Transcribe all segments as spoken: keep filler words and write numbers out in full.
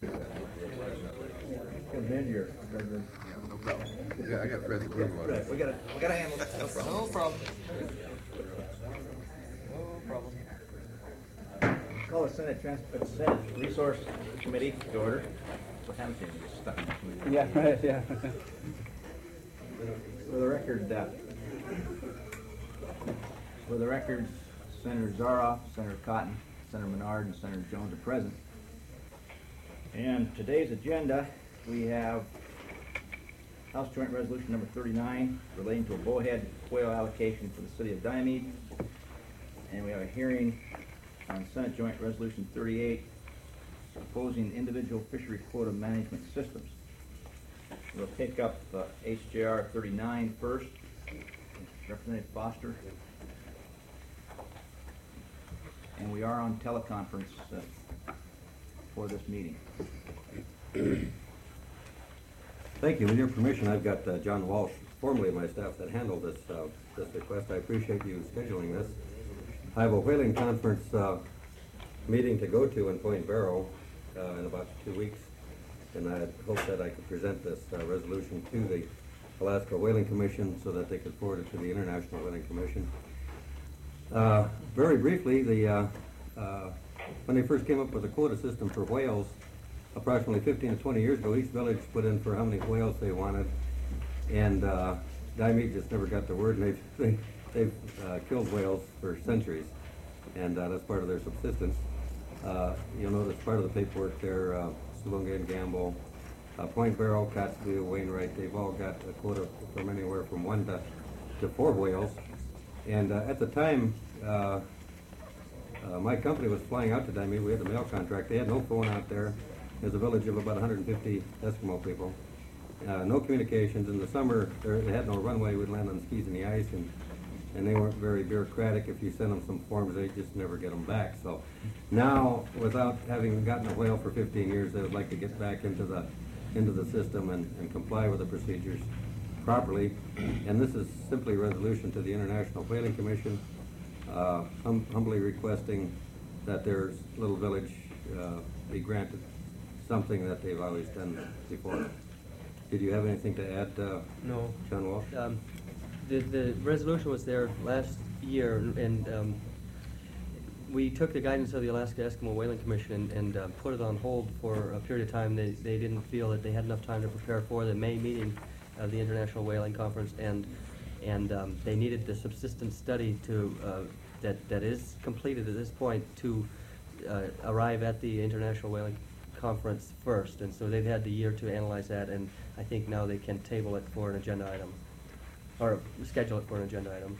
Come in here. No problem. Yeah, I got Fred's approval on it. We gotta, we gotta handle that. No problem. No problem. No problem. Call the Senate Trans, uh, Senate Resource Committee to order. What happens when you get stuck in the committee? Yeah, right, yeah. For the record, uh, for the record, Senator Zaroff, Senator Cotton, Senator Menard, and Senator Jones are present. And today's agenda, we have House Joint Resolution number thirty-nine relating to a bowhead quail allocation for the city of Diomede. And we have a hearing on Senate Joint Resolution thirty-eight proposing individual fishery quota management systems. We'll take up uh, H J R thirty-nine first. Representative Foster. And we are on teleconference uh, for this meeting. Thank you. With your permission, I've got uh, John Walsh, formerly of my staff, that handled this uh, this request. I appreciate you scheduling this. I have a whaling conference uh, meeting to go to in Point Barrow uh, in about two weeks, and I had hoped that I could present this uh, resolution to the Alaska Whaling Commission so that they could forward it to the International Whaling Commission. Uh, very briefly, the uh, uh, when they first came up with a quota system for whales, approximately fifteen to twenty years ago, each village put in for how many whales they wanted, and uh, Diomede just never got the word, and they've, they, they've uh, killed whales for centuries, and uh, that's part of their subsistence. Uh, you'll notice part of the paperwork there, uh, Salunga and Gamble, uh, Point Barrow, Kotzebue, Wainwright, they've all got a quota from anywhere from one to, to four whales. And uh, at the time, uh, uh, my company was flying out to Diomede. We had the mail contract. They had no phone out there. There's a village of about one hundred fifty Eskimo people. Uh, no communications. In the summer, there, they had no runway. We'd land on skis in the ice, and, and they weren't very bureaucratic. If you sent them some forms, they just never get them back. So now, without having gotten a whale for fifteen years, they would like to get back into the into the system and, and comply with the procedures properly. And this is simply a resolution to the International Whaling Commission, uh, hum humbly requesting that their little village uh, be granted something that they've always done before. Did you have anything to add, uh, No. John Walsh? Um, the, the resolution was there last year, and um, we took the guidance of the Alaska Eskimo Whaling Commission and, and uh, put it on hold for a period of time. They, they didn't feel that they had enough time to prepare for the May meeting of the International Whaling Conference, and and um, they needed the subsistence study to uh, that that is completed at this point to uh, arrive at the International Whaling Conference first, and so they've had the year to analyze that, and I think now they can table it for an agenda item, or schedule it for an agenda item.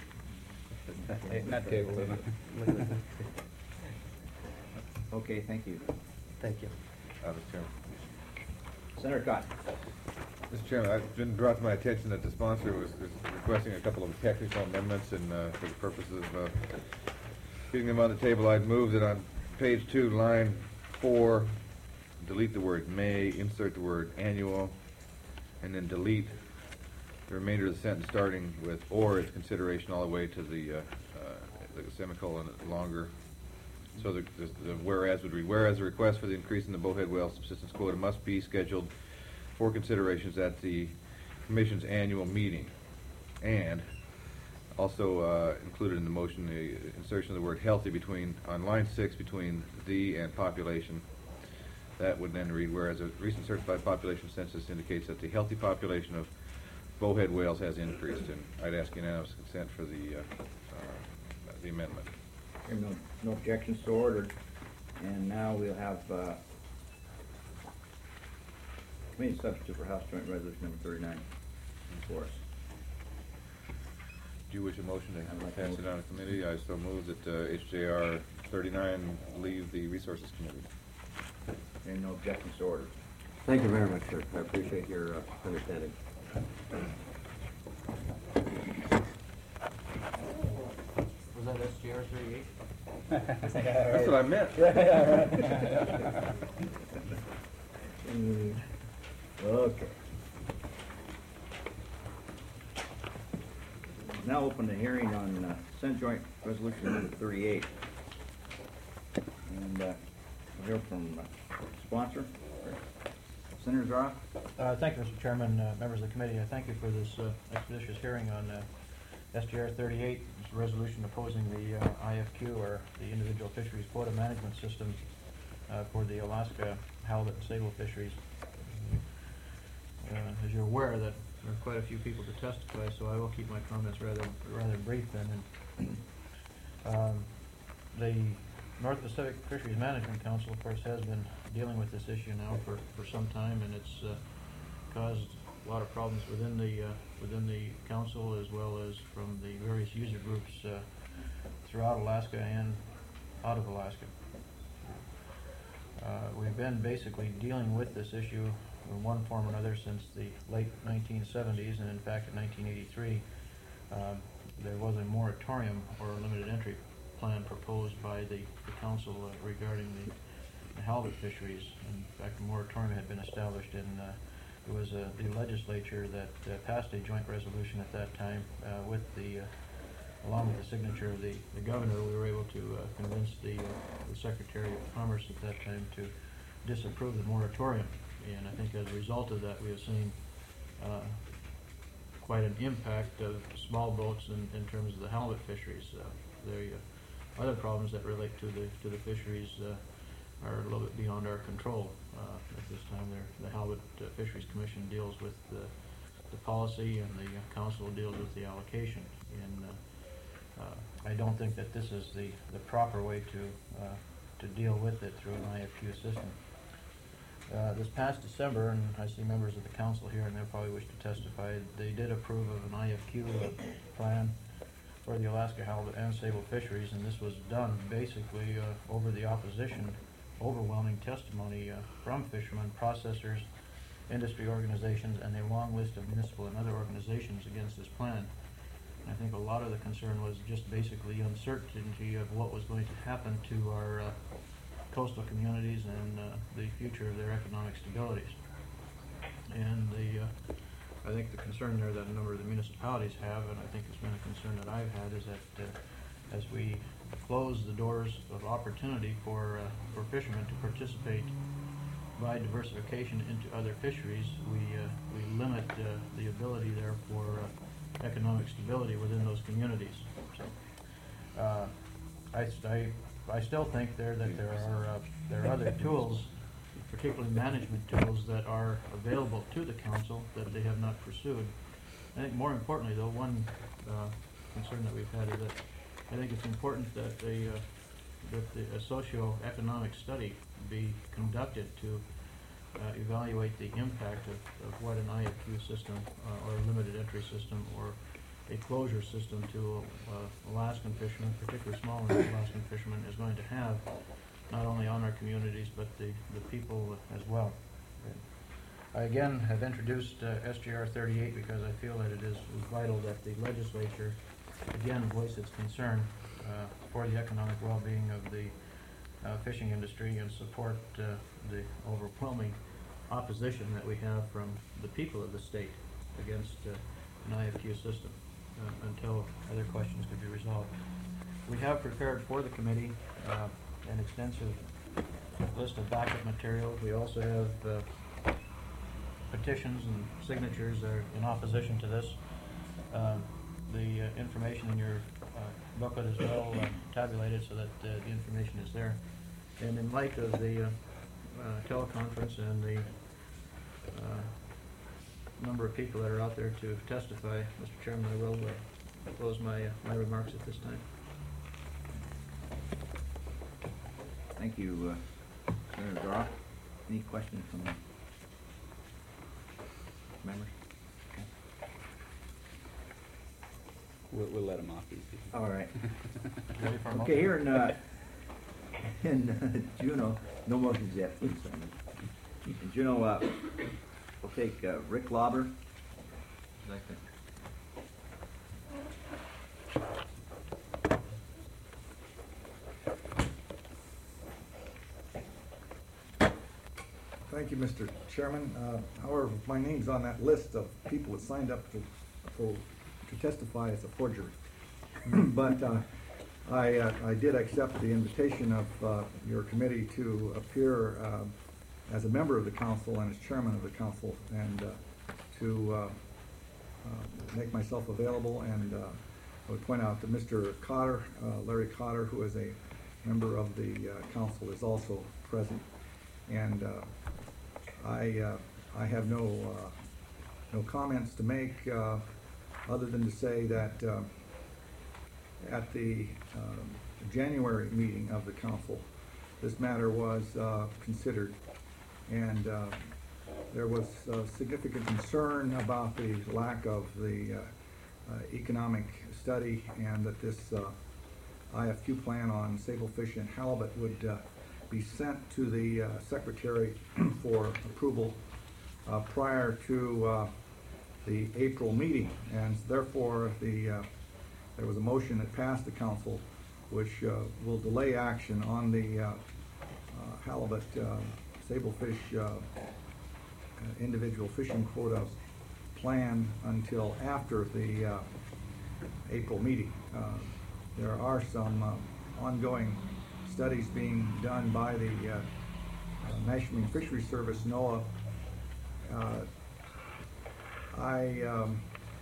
Not table, Okay, thank you. Thank you. Uh, Mister Chairman. Senator Cotton. Mister Chairman, I've been brought to my attention that the sponsor was, was requesting a couple of technical amendments, and uh, for the purposes of uh, getting them on the table, I'd move that on page two, line four, delete the word may, insert the word annual, and then delete the remainder of the sentence starting with or its consideration all the way to the, uh, uh, the semicolon longer. So the, the, the whereas would read, whereas a request for the increase in the bowhead whale subsistence quota must be scheduled for considerations at the Commission's annual meeting. And also uh, included in the motion the insertion of the word healthy between, on line six, between the and population. That would then read, whereas a recent certified population census indicates that the healthy population of bowhead whales has increased, and I'd ask unanimous consent for the, uh, uh, the amendment. Hearing no, no objections, so ordered. And now we'll have uh, committee substitute for House Joint Resolution number thirty-nine before us. Do you wish a motion I'd to like a pass it motion. on to committee? I so move that uh, H J R thirty-nine leave the Resources Committee. Hearing no objections, so ordered. Thank you very much, sir. I appreciate your uh, understanding. Was that S G R thirty-eight? That's what I meant. Mm, Okay. Now open the hearing on uh, Senate Joint Resolution number thirty-eight. And uh, we'll hear from uh, sponsor. Senator Zara? Uh, Thank you, Mister Chairman, uh, members of the committee. I thank you for this uh, expeditious hearing on uh, S G R thirty-eight. It's a resolution opposing the uh, I F Q, or the Individual Fisheries Quota Management System, uh, for the Alaska halibut and sable fisheries. Uh, As you're aware, that there are quite a few people to testify, so I will keep my comments rather rather brief then. And, um, the North Pacific Fisheries Management Council, of course, has been dealing with this issue now for, for some time, and it's uh, caused a lot of problems within the uh, within the council, as well as from the various user groups uh, throughout Alaska and out of Alaska. Uh, we've been basically dealing with this issue in one form or another since the late nineteen seventies, and in fact in nineteen eighty-three uh, there was a moratorium or a limited entry plan proposed by the, the council uh, regarding the, the halibut fisheries. In fact, a moratorium had been established, and uh, it was uh, the legislature that uh, passed a joint resolution at that time uh, with the, uh, along with the signature of the, the governor. We were able to uh, convince the, uh, the Secretary of Commerce at that time to disapprove the moratorium. And I think as a result of that, we have seen uh, quite an impact of small boats in, in terms of the halibut fisheries. Uh, the uh, other problems that relate to the to the fisheries uh, are a little bit beyond our control. Uh, at this time, the Halibut uh, Fisheries Commission deals with the, the policy, and the uh, council deals with the allocation. And uh, uh, I don't think that this is the, the proper way to uh, to deal with it through an I F Q system. Uh, this past December, and I see members of the council here, and they'll probably wish to testify, they did approve of an I F Q uh, plan for the Alaska halibut and sable fisheries, and this was done basically uh, over the opposition, overwhelming testimony uh, from fishermen, processors, industry organizations, and a long list of municipal and other organizations against this plan. And I think a lot of the concern was just basically uncertainty of what was going to happen to our uh, coastal communities and uh, the future of their economic stabilities. And the, uh, I think the concern there that a number of the municipalities have, and I think it's been a concern that I've had, is that uh, as we close the doors of opportunity for uh, for fishermen to participate by diversification into other fisheries, we uh, we limit uh, the ability there for uh, economic stability within those communities. So, uh, I, I I still think there that there are uh, there are other tools, particularly management tools, that are available to the council that they have not pursued. I think more importantly, though, one uh, concern that we've had is that I think it's important that the uh, that the, a socio-economic study be conducted to uh, evaluate the impact of, of what an I F Q system uh, or a limited entry system or a closure system to uh, Alaskan fishermen, particularly small Alaskan fishermen, is going to have, not only on our communities, but the, the people as well. I again have introduced uh, S G R thirty-eight because I feel that it is vital that the legislature again voice its concern uh, for the economic well-being of the uh, fishing industry, and support uh, the overwhelming opposition that we have from the people of the state against uh, an I F Q system uh, until other questions could be resolved. We have prepared for the committee uh, an extensive list of backup material. We also have uh, petitions and signatures that are in opposition to this. Uh, the uh, information in your uh, booklet is well uh, tabulated so that uh, the information is there. And in light of the uh, uh, teleconference and the uh, number of people that are out there to testify, Mister Chairman, I will uh, close my, uh, my remarks at this time. Thank you, uh, Senator Zara. Any questions from members? Okay. We'll, we'll let them off easy. All right. Ready for a motion? Okay, here in, uh, in uh, Juneau, no motions yet, please. In Juneau, uh, we'll take uh, Rick Lauber. Second. Thank you, Mister Chairman. Uh, however, my name's on that list of people that signed up to, for, to testify as a forgery. But uh, I, uh, I did accept the invitation of uh, your committee to appear uh, as a member of the council and as chairman of the council, and uh, to uh, uh, make myself available. And uh, I would point out that Mister Cotter, uh, Larry Cotter, who is a member of the uh, council, is also present. And uh, I, uh, I have no, uh, no comments to make, uh, other than to say that uh, at the um, January meeting of the council, this matter was uh, considered, and uh, there was uh, significant concern about the lack of the uh, uh, economic study, and that this uh, I F Q plan on sablefish and halibut would uh, be sent to the uh, secretary for approval uh, prior to uh, the April meeting, and therefore the uh, there was a motion that passed the council which uh, will delay action on the uh, uh, halibut, uh, sablefish uh, uh, individual fishing quota plan until after the uh, April meeting. Uh, there are some uh, ongoing studies being done by the uh, uh, National Marine Fisheries Service, NOAA. Uh, I um,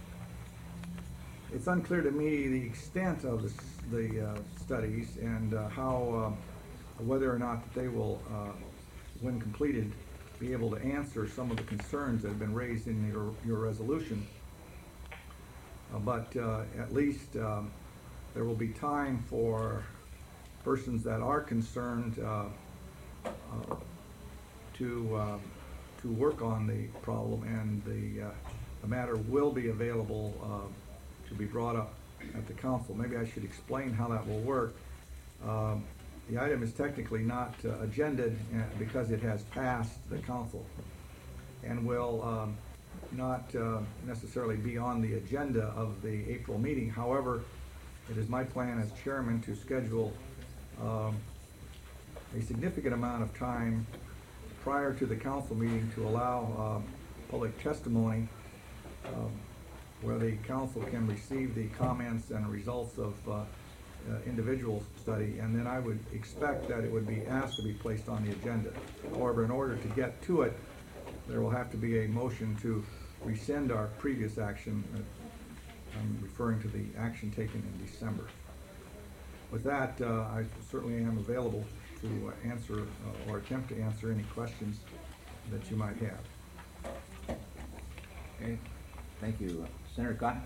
it's unclear to me the extent of the, the uh, studies and uh, how, uh, whether or not they will, uh, when completed, be able to answer some of the concerns that have been raised in your, your resolution. Uh, but uh, at least um, there will be time for persons that are concerned uh, uh, to, uh, to work on the problem, and the, uh, the matter will be available uh, to be brought up at the council. Maybe I should explain how that will work. Um, the item is technically not uh, agended uh, because it has passed the council, and will um, not uh, necessarily be on the agenda of the April meeting. However, it is my plan as chairman to schedule um, a significant amount of time prior to the council meeting to allow uh, public testimony, um, where the council can receive the comments and results of uh, uh, individual study, and then I would expect that it would be asked to be placed on the agenda. However, in order to get to it, there will have to be a motion to rescind our previous action. I'm referring to the action taken in December. With that, uh, I certainly am available to uh, answer uh, or attempt to answer any questions that you might have. Okay, thank you. Senator Cotton?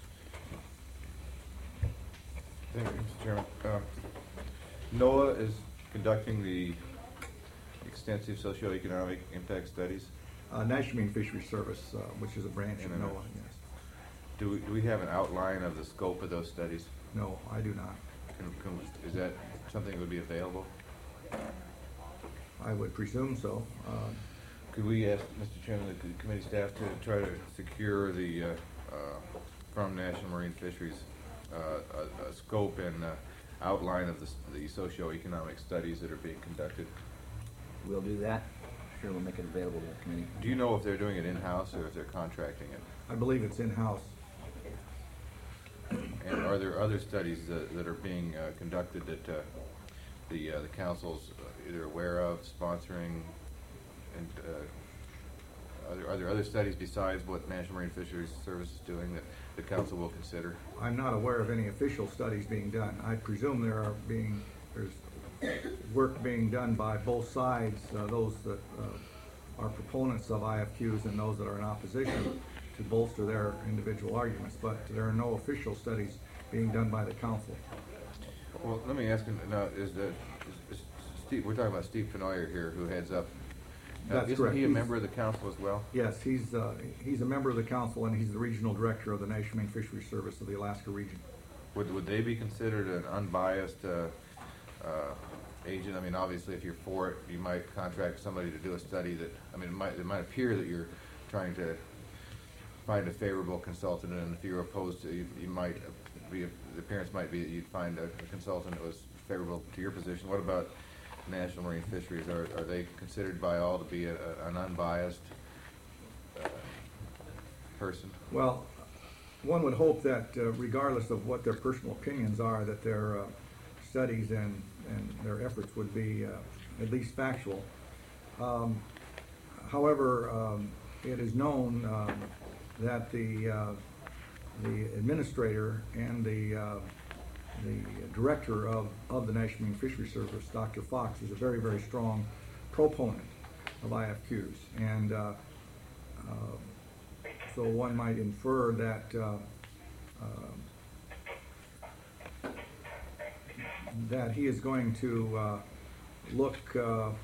Thank you, Mister Chairman. Uh, NOAA is conducting the extensive socioeconomic impact studies. Uh, National Marine Fisheries Service, uh, which is a branch of And, uh, NOAA, yes. Do we, do we have an outline of the scope of those studies? No, I do not. Can, can, is that something that would be available? I would presume so. Uh, Could we ask, Mister Chairman, the committee staff to try to secure the, uh, uh, from National Marine Fisheries, uh, a, a scope and uh, outline of the, s- the socioeconomic studies that are being conducted? We'll do that. Sure, we'll make it available to the committee. Do you know if they're doing it in-house or if they're contracting it? I believe it's in-house. And are there other studies that, that are being uh, conducted that uh, the, uh, the council's either aware of, sponsoring, and uh, are there, are there other studies besides what National Marine Fisheries Service is doing that the council will consider? I'm not aware of any official studies being done. I presume there are being, there's work being done by both sides, uh, those that uh, are proponents of I F Qs and those that are in opposition, to bolster their individual arguments, but there are no official studies being done by the council. Well, let me ask you, now, is the, is, is Steve, we're talking about Steve Fenoyer here, who heads up. uh, That's correct. Isn't he a He's- member of the council as well? Yes, he's, uh, he's a member of the council, and he's the regional director of the National Marine Fisheries Service of the Alaska region. Would, would they be considered an unbiased, uh, uh, agent? I mean, obviously, if you're for it, you might contract somebody to do a study that, I mean, it might, it might appear that you're trying to find a favorable consultant, and if you're opposed to, you, you might be, the appearance might be that you'd find a, a consultant that was favorable to your position. What about National Marine Fisheries? Are, are they considered by all to be a, a, an unbiased uh, person? Well, one would hope that uh, regardless of what their personal opinions are, that their uh, studies and, and their efforts would be uh, at least factual. Um, however, um, it is known um, that the, uh, the administrator and the, uh, the director of, of the National Marine Fisheries Service, Doctor Fox, is a very, very strong proponent of I F Qs. And uh, uh, so one might infer that uh, uh, that he is going to uh, look uh, uh,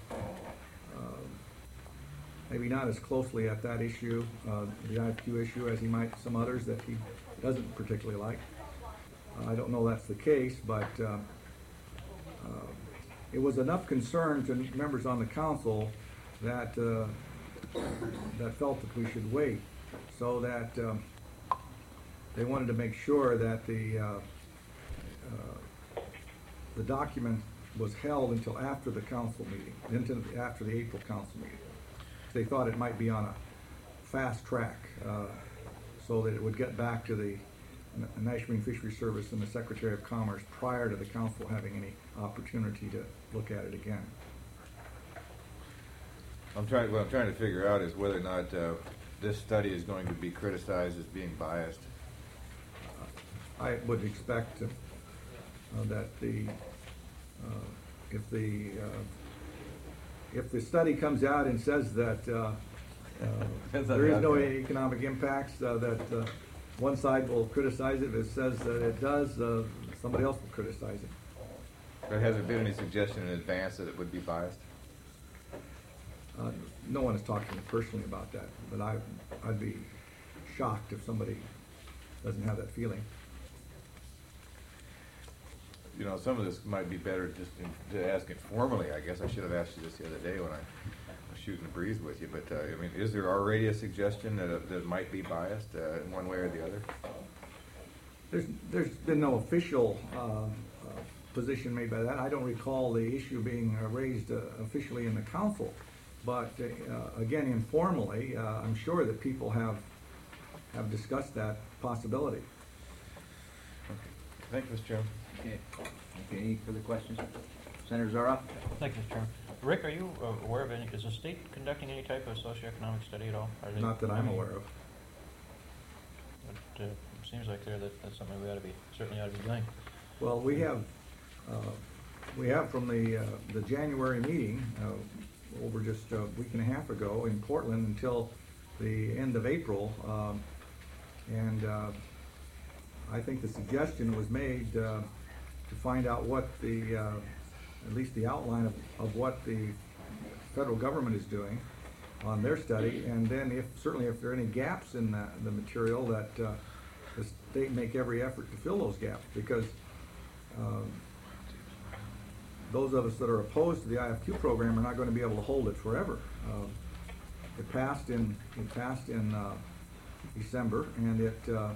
maybe not as closely at that issue, uh, the I F Q issue, as he might some others that he doesn't particularly like. Uh, I don't know that's the case, but uh, uh, it was enough concern to members on the council that uh, that felt that we should wait, so that um, they wanted to make sure that the uh, uh, the document was held until after the council meeting, until after the April council meeting. They thought it might be on a fast track, uh, so that it would get back to the N- National Marine Fisheries Service and the Secretary of Commerce prior to the council having any opportunity to look at it again. I'm trying, what I'm trying to figure out is whether or not uh, this study is going to be criticized as being biased. I would expect uh, uh, that the, uh, if the, uh, if the study comes out and says that uh, uh, Depends on there the is no outcome. economic impacts, uh, that uh, one side will criticize it. If it says that it does, uh, somebody else will criticize it. But has there been any suggestion in advance that it would be biased? Uh, No one has talked to me personally about that, but I, I'd be shocked if somebody doesn't have that feeling. You know, some of this might be better just in, to ask it formally, I guess. I should have asked you this the other day when I was shooting the breeze with you, but, uh, I mean, is there already a suggestion that, it- that it might be biased, uh, in one way or the other? There's, there's been no official uh, uh, position made by that. I don't recall the issue being uh, raised uh, officially in the council. But uh, again, informally, uh, I'm sure that people have, have discussed that possibility. Thank you, Mister Chairman. Okay, okay, any further questions? Senator Zaroff? Thank you, Mister Chairman. Rick, are you uh, aware of any, is the state conducting any type of socioeconomic study at all? Are they- Not that I'm aware of. It uh, seems like there that that's something we ought to be, certainly ought to be doing. Well, we have, uh, we have from the, uh, the January meeting, uh, over just a week and a half ago in Portland until the end of April. Um, and uh, I think the suggestion was made uh, to find out what the, uh, at least the outline of, of what the federal government is doing on their study, and then if, certainly if there are any gaps in the, the material, that uh, the state make every effort to fill those gaps, because um, those of us that are opposed to the I F Q program are not going to be able to hold it forever. Um, It passed in, it passed in uh, December, and it, uh,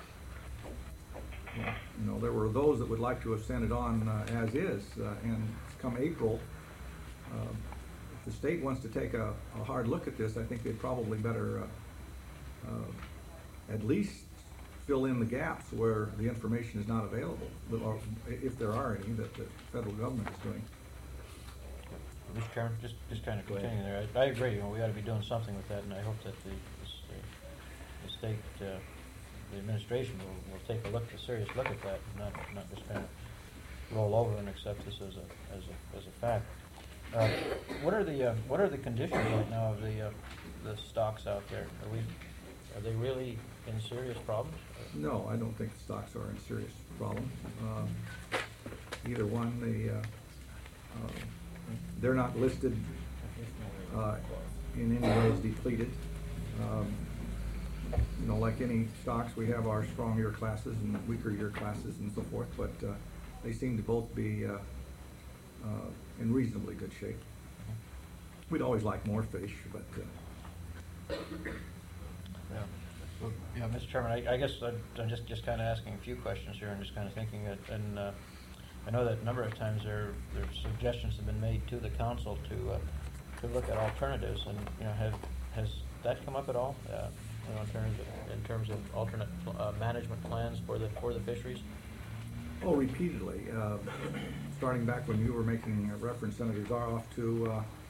you know, there were those that would like to have sent it on uh, as is, uh, and come April, uh, if the state wants to take a, a hard look at this, I think they'd probably better uh, uh, at least fill in the gaps where the information is not available, or if there are any that the federal government is doing. Mister Chairman, just, just kind of Go ahead. continuing there, I, I agree, you know, we ought to be doing something with that, and I hope that the, the, s- the state, uh, the administration will, will take a look, a serious look at that, and not, not just kind of roll over and accept this as a, as a, as a fact. Uh, what are the, uh, what are the conditions right now of the, uh, the stocks out there? Are we, are they really in serious problems? No, I don't think the stocks are in serious problem. Um, Either one, the, uh, uh, they're not listed uh, in any way as depleted. Um, You know, like any stocks, we have our strong year classes and weaker year classes and so forth, but uh, they seem to both be uh, uh, in reasonably good shape. We'd always like more fish, but uh, Yeah, Well, yeah, Mister Chairman, I, I guess I- I'm just, just kind of asking a few questions here and just kind of thinking that, and uh, I know that a number of times there, there suggestions have been made to the council to, uh, to look at alternatives, and, you know, have, has that come up at all? Uh, you know, in terms of, in terms of alternate, uh, management plans for the, for the fisheries? oh, repeatedly, uh, starting back when you were making a reference, Senator Zaroff, to uh,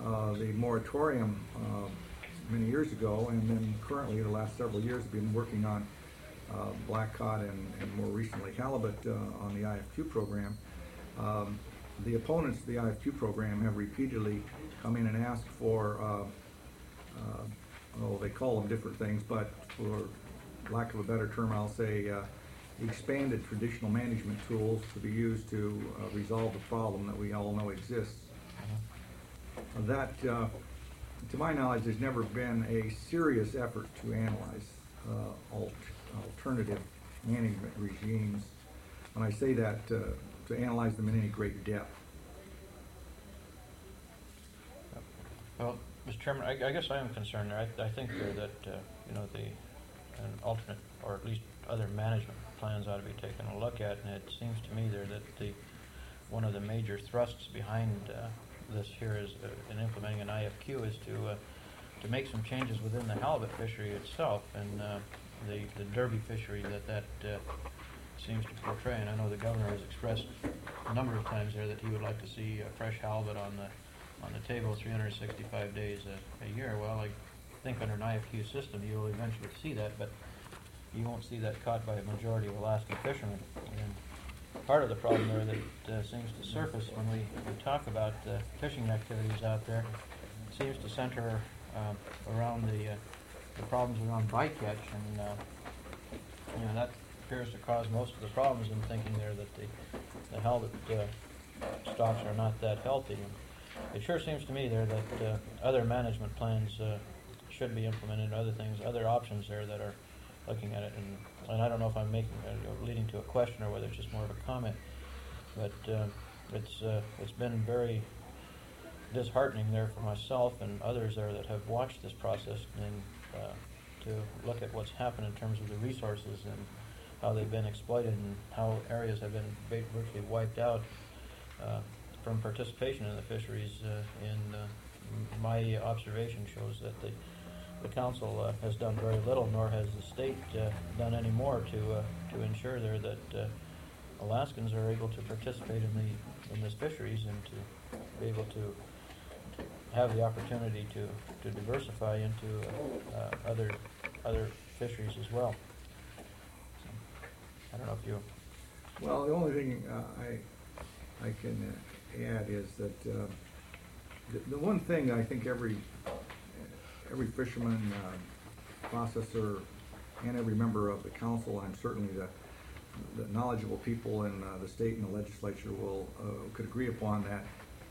uh, the moratorium uh, many years ago, and then currently the last several years have been working on uh, black cod and, and more recently halibut uh, on the I F Q program. Um, the opponents of the I F Q program have repeatedly come in and asked for, uh, uh, oh, they call them different things, but for lack of a better term, I'll say uh, expanded traditional management tools to be used to uh, resolve the problem that we all know exists. Uh, that, uh, to my knowledge, there's never been a serious effort to analyze uh, alt alternative management regimes. When I say that, uh, to analyze them in any great depth. Well, Mister Chairman, I, I guess I am concerned there. I, I think there that, uh, you know, the, an alternate, or at least other management plans ought to be taken a look at, and it seems to me there that the, one of the major thrusts behind uh, this here is, uh, in implementing an I F Q, is to, uh, to make some changes within the halibut fishery itself, and uh, the, the derby fishery that that uh, seems to portray. And I know the governor has expressed a number of times there that he would like to see uh, fresh halibut on the on the table three hundred sixty-five days a, a year. Well, I think under an I F Q system you will eventually see that, but you won't see that caught by a majority of Alaskan fishermen. And part of the problem there that uh, seems to surface when we, we talk about uh, fishing activities out there seems to center uh, around the, uh, the problems around bycatch, and uh, you know, that appears to cause most of the problems in thinking there that the, the halibut uh, stocks are not that healthy. And it sure seems to me there that uh, other management plans uh, should be implemented, other things, other options there that are looking at it. And, and I don't know if I'm making uh, leading to a question or whether it's just more of a comment, but uh, it's uh, it's been very disheartening there for myself and others there that have watched this process, and uh, to look at what's happened in terms of the resources and how they've been exploited and how areas have been virtually wiped out uh, from participation in the fisheries. Uh, and uh, my observation shows that the, the council uh, has done very little, nor has the state uh, done any more to uh, to ensure there that uh, Alaskans are able to participate in the in these fisheries and to be able to have the opportunity to, to diversify into uh, uh, other other fisheries as well. So, I don't know if you. Well, the only thing uh, I I can uh, add is that uh, the, the one thing I think every every fisherman, uh, processor, and every member of the council, and certainly the the knowledgeable people in uh, the state and the legislature will uh, could agree upon that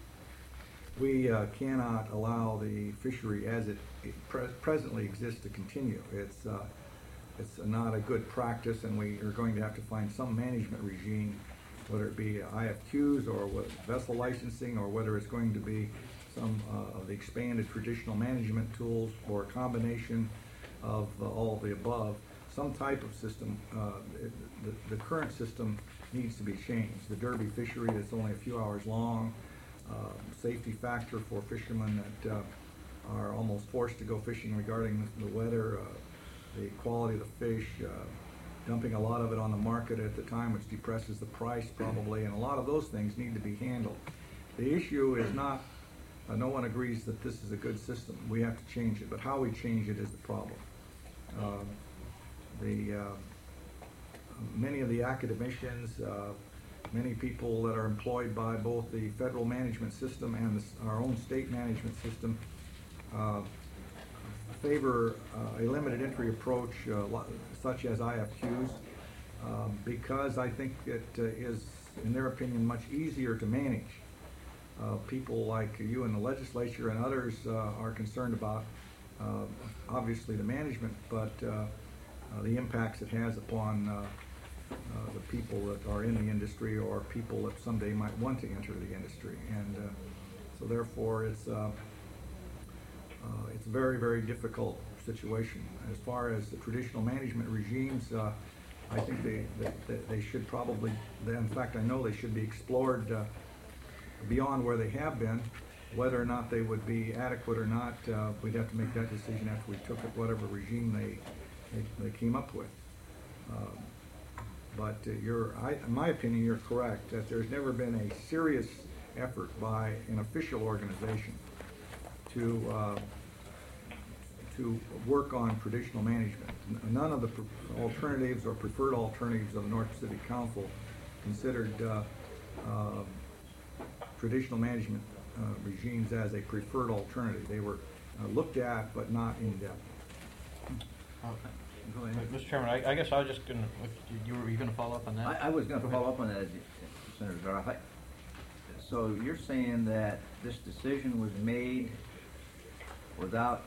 we uh, cannot allow the fishery as it, it pre presently exists to continue. It's uh, it's not a good practice, and we are going to have to find some management regime, whether it be I F Qs or vessel licensing, or whether it's going to be some uh, of the expanded traditional management tools, or a combination of uh, all of the above. Some type of system. Uh, it, the, the current system needs to be changed. The derby fishery that's only a few hours long, uh, safety factor for fishermen that uh, are almost forced to go fishing regarding the weather, uh, the quality of the fish, uh, dumping a lot of it on the market at the time, which depresses the price probably, and a lot of those things need to be handled. The issue is not, uh, no one agrees that this is a good system. We have to change it, but how we change it is the problem. Um, The, uh, many of the academicians, uh, many people that are employed by both the federal management system and the, our own state management system uh, favor uh, a limited entry approach uh, such as I F Qs uh, because I think it uh, is, in their opinion, much easier to manage. Uh, people like you in the legislature and others uh, are concerned about uh, obviously the management, but uh, Uh, the impacts it has upon uh, uh, the people that are in the industry, or people that someday might want to enter the industry. And uh, so therefore it's uh, uh, it's a very, very difficult situation. As far as the traditional management regimes, uh, I think they, they, they should probably, in fact I know they should be explored uh, beyond where they have been. Whether or not they would be adequate or not, uh, we'd have to make that decision after we took it, whatever regime they They, they came up with. Um, but uh, you're, I, in my opinion, you're correct that there's never been a serious effort by an official organization to, uh, to work on traditional management. N- None of the pr- alternatives or preferred alternatives of the North Pacific Council considered uh, um, traditional management uh, regimes as a preferred alternative. They were uh, looked at, but not in depth. Uh, Go ahead. Mister Chairman, I, I guess I was just gonna, if you were, you gonna follow up on that? I, I was gonna Go ahead. follow up on that, Senator Zaroff. I- So you're saying that this decision was made without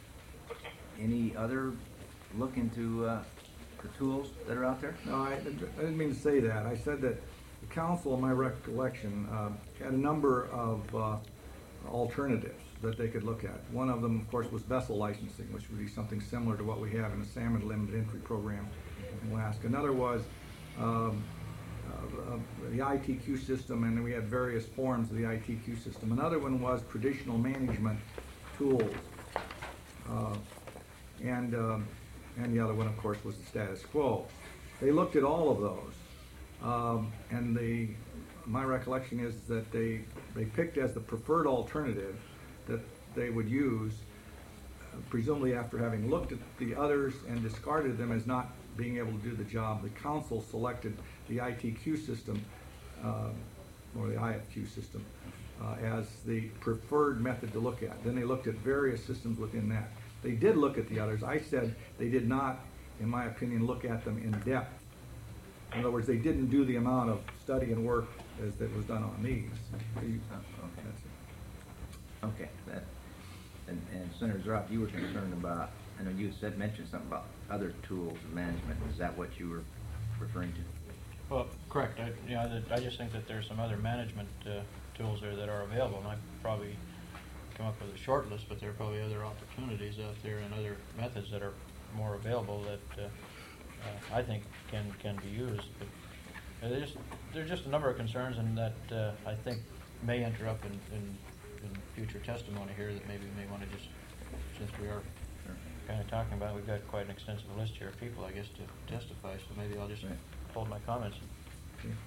any other look into, uh, the tools that are out there? No, I, I didn't mean to say that. I said that the council, in my recollection, uh, had a number of uh, alternatives that they could look at. One of them, of course, was vessel licensing, which would be something similar to what we have in the salmon limited entry program in Alaska. Another was um, uh, uh, the I T Q system, and we had various forms of the I T Q system. Another one was traditional management tools. Uh, and um, and the other one, of course, was the status quo. They looked at all of those, um, and the my recollection is that they they picked as the preferred alternative that they would use, uh, presumably after having looked at the others and discarded them as not being able to do the job. The council selected the I T Q system, uh, or the I F Q system, uh, as the preferred method to look at. Then they looked at various systems within that. They did look at the others. I said they did not, in my opinion, look at them in depth. In other words, they didn't do the amount of study and work as that was done on these. You- Oh, okay. that's it. Okay, that, and, and Senator Zaroff, you were concerned about, I know you said, mentioned something about other tools of management. Is that what you were referring to? Well, correct. I, you know, that- I just think that there's some other management uh, tools there that are available, and I probably come up with a short list, but there are probably other opportunities out there and other methods that are more available that uh, uh, I think can can be used. But uh, there's just there's just a number of concerns, and that uh, I think may enter up in, in, in future testimony here that maybe we may want to just, since we are kind of talking about, we've got quite an extensive list here of people, I guess, to testify. So maybe I'll just Right. hold my comments. Okay.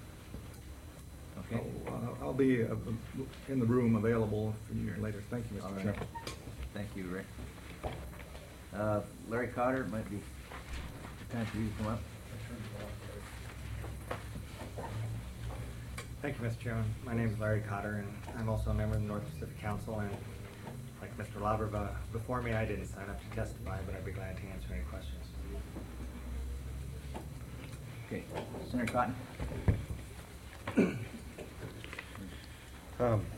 Okay. I'll, uh, I'll be uh, in the room available for you later. Thank you, All Mister right. Chairman. Thank you, Rick. Uh, Larry Cotter, it might be time for you to come up. Thank you, Mister Chairman. My name is Larry Cotter, and I'm also a member of the North Pacific Council. And like Mister Lauber, uh, before me, I didn't sign up to testify, but I'd be glad to answer any questions. Okay, Senator Cotton? Um,